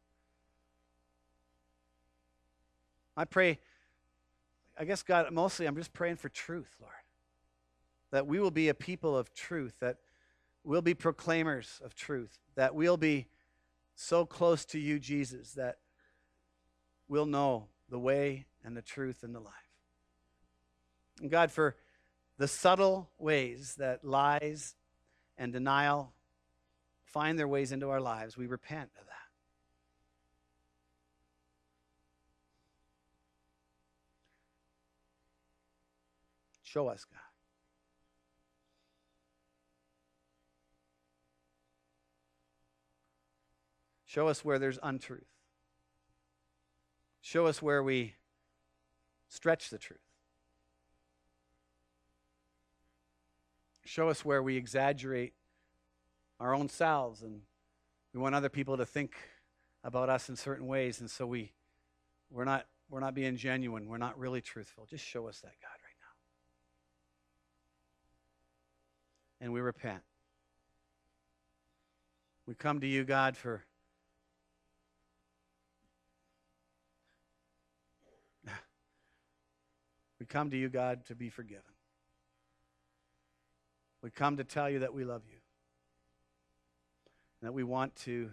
I pray, I guess, God, mostly I'm just praying for truth, Lord, that we will be a people of truth, that we'll be proclaimers of truth, that we'll be so close to you, Jesus, that we'll know the way and the truth and the life. And God, for the subtle ways that lies and denial find their ways into our lives, we repent of that. Show us, God. Show us where there's untruth. Show us where we stretch the truth. Show us where we exaggerate our own selves and we want other people to think about us in certain ways, and so we, we're not, we're not being genuine. We're not really truthful. Just show us that, God, right now. And we repent. We come to you, God, for we come to you, God, to be forgiven. We come to tell you that we love you and that we want to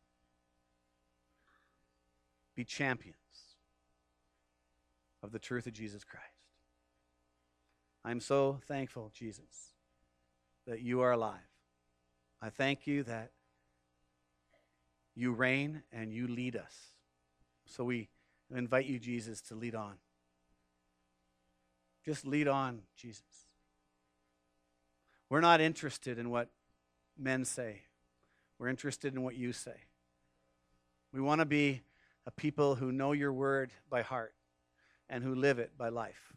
be champions of the truth of Jesus Christ. I'm so thankful, Jesus, that you are alive. I thank you that you reign and you lead us. So we invite you, Jesus, to lead on. Just lead on, Jesus. We're not interested in what men say. We're interested in what you say. We want to be a people who know your word by heart and who live it by life.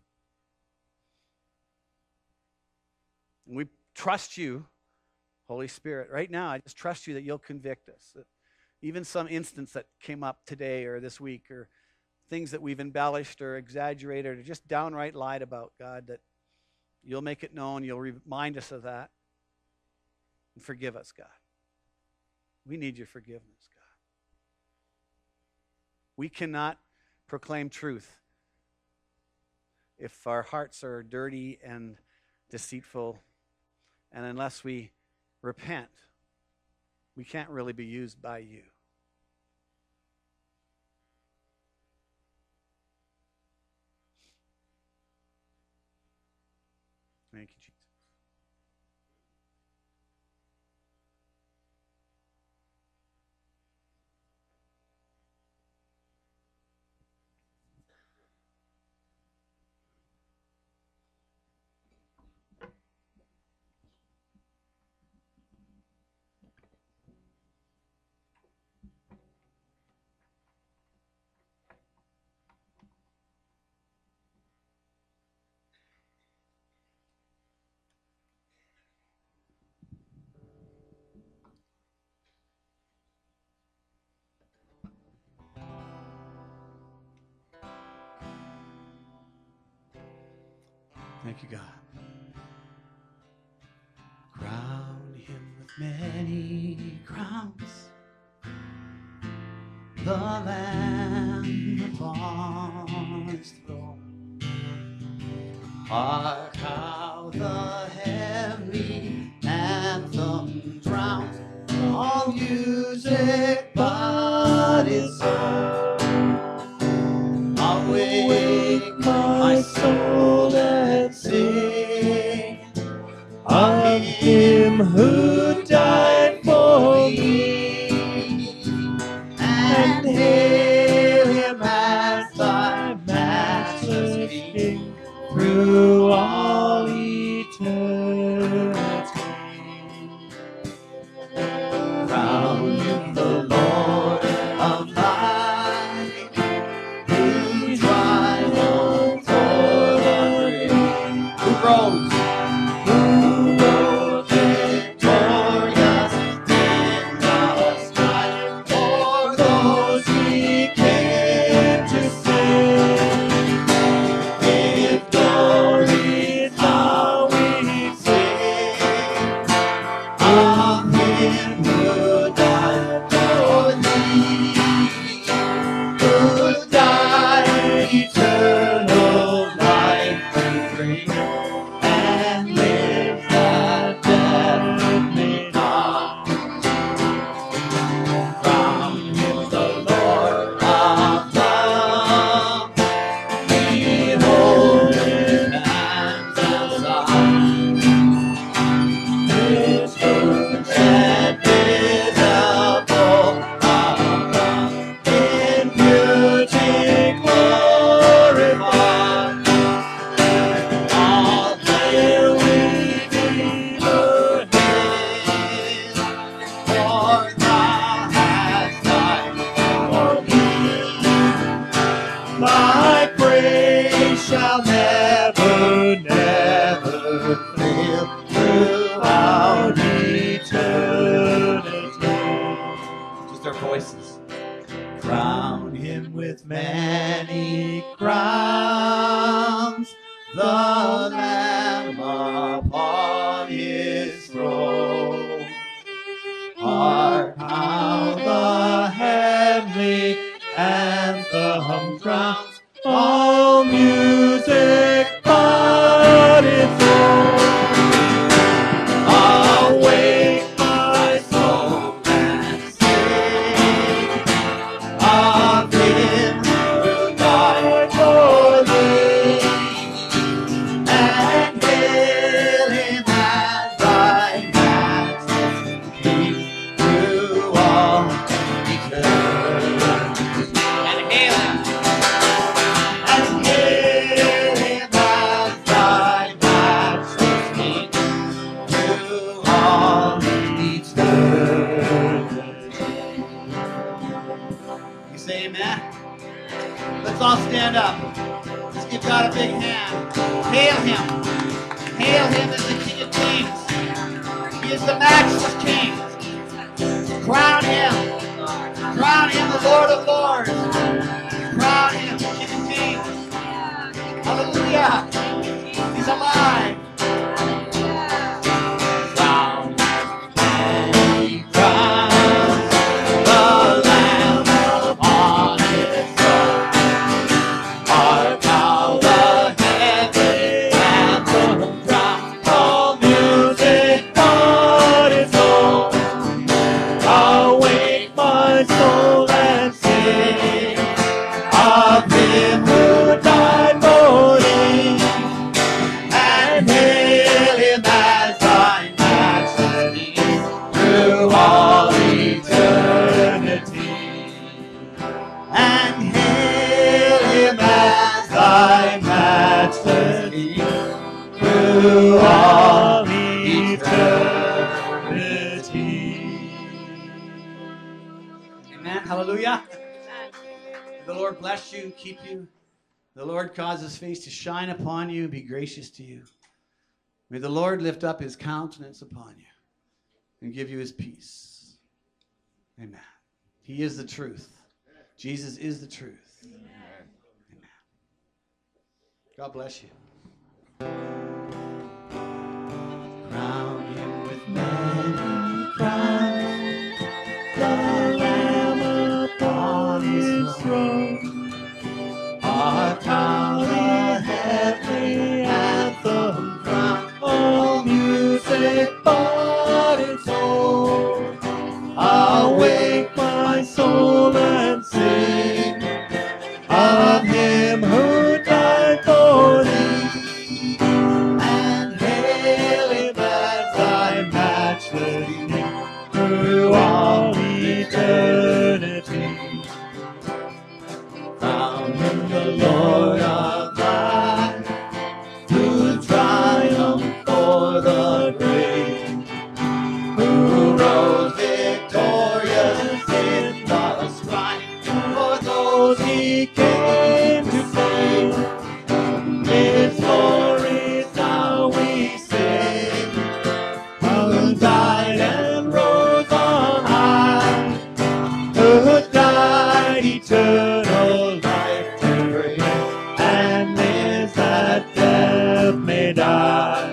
And we trust you, Holy Spirit. Right now, I just trust you that you'll convict us. That even some instance that came up today or this week, or things that we've embellished or exaggerated or just downright lied about, God, that you'll make it known, you'll remind us of that, and forgive us, God. We need your forgiveness, God. We cannot proclaim truth if our hearts are dirty and deceitful, and unless we repent, we can't really be used by you. Thank you, Jesus. Thank you, God. Crown him with many crowns, the Lamb upon his throne. Hark how the heavenly anthem drowns all music but his own. Awake, my soul, and sing of him who died for me, and hail him as thy matchless King through all eternity. Crown him the Lord of light, who triumphs o'er the grave, who rose, who rose victorious in the strife for those he came to save. Give glory now we sing of him who died for thee, who died eternal life to bring, and lived that death may not. Crown him the Lord of love, behold his hands and side, his fruits and visible above, in beauty glorified. All hail we deliver him, for thou hast died for me. My praise shall never, never fail throughout eternity. Just our voices. Crown him with many crowns, the Lamb upon his throne. Hark how the heavenly anthem drowns all music but its own. Awake, my soul, and sing of him who died for thee, and hail him as thy matchless King through all eternity. And hail him, and hail him Let's all stand up. Let's give God a big hand. Hail him. Hail him as the King of Kings. He is the matchless King. Crown him. Crown him the Lord of Lords. Crown him the King of Kings. Hallelujah. He's alive. Crown. He crowns the Lamb upon his throne. Art thou the heavenly anthem crown? All music but its own. Awake my soul and sing of him who died for thee, and hail him as thy majesty through all eternity, and hail him as thy majesty through all eternity. Amen. Hallelujah. The Lord bless you and keep you. The Lord cause his face to shine upon you and be gracious to you. May the Lord lift up his countenance upon you and give you his peace. Amen. He is the truth. Jesus is the truth. Amen. Amen. God bless you. Crown him with many crowns, the Lamb upon his throne. Art thou the heavenly anthem crown? All music but its own. Awake my soul and sing of him who died for thee, and hail him as thy matchless King through all eternity. Found in the Lord of life, who triumphed for the grave, who rose victorious in the strife for those he came to save. His glory now we sing, who died and rose on high, who died eternal life to bring, and lives that death may die.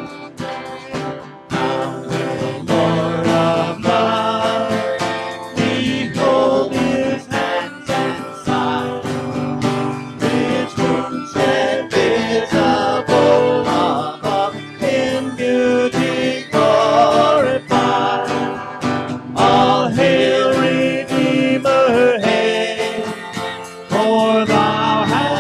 Now with the Lord of love, behold his hands and side, his wounds shed visible above, in beauty glorified. All hail Redeemer, hail, for thou hast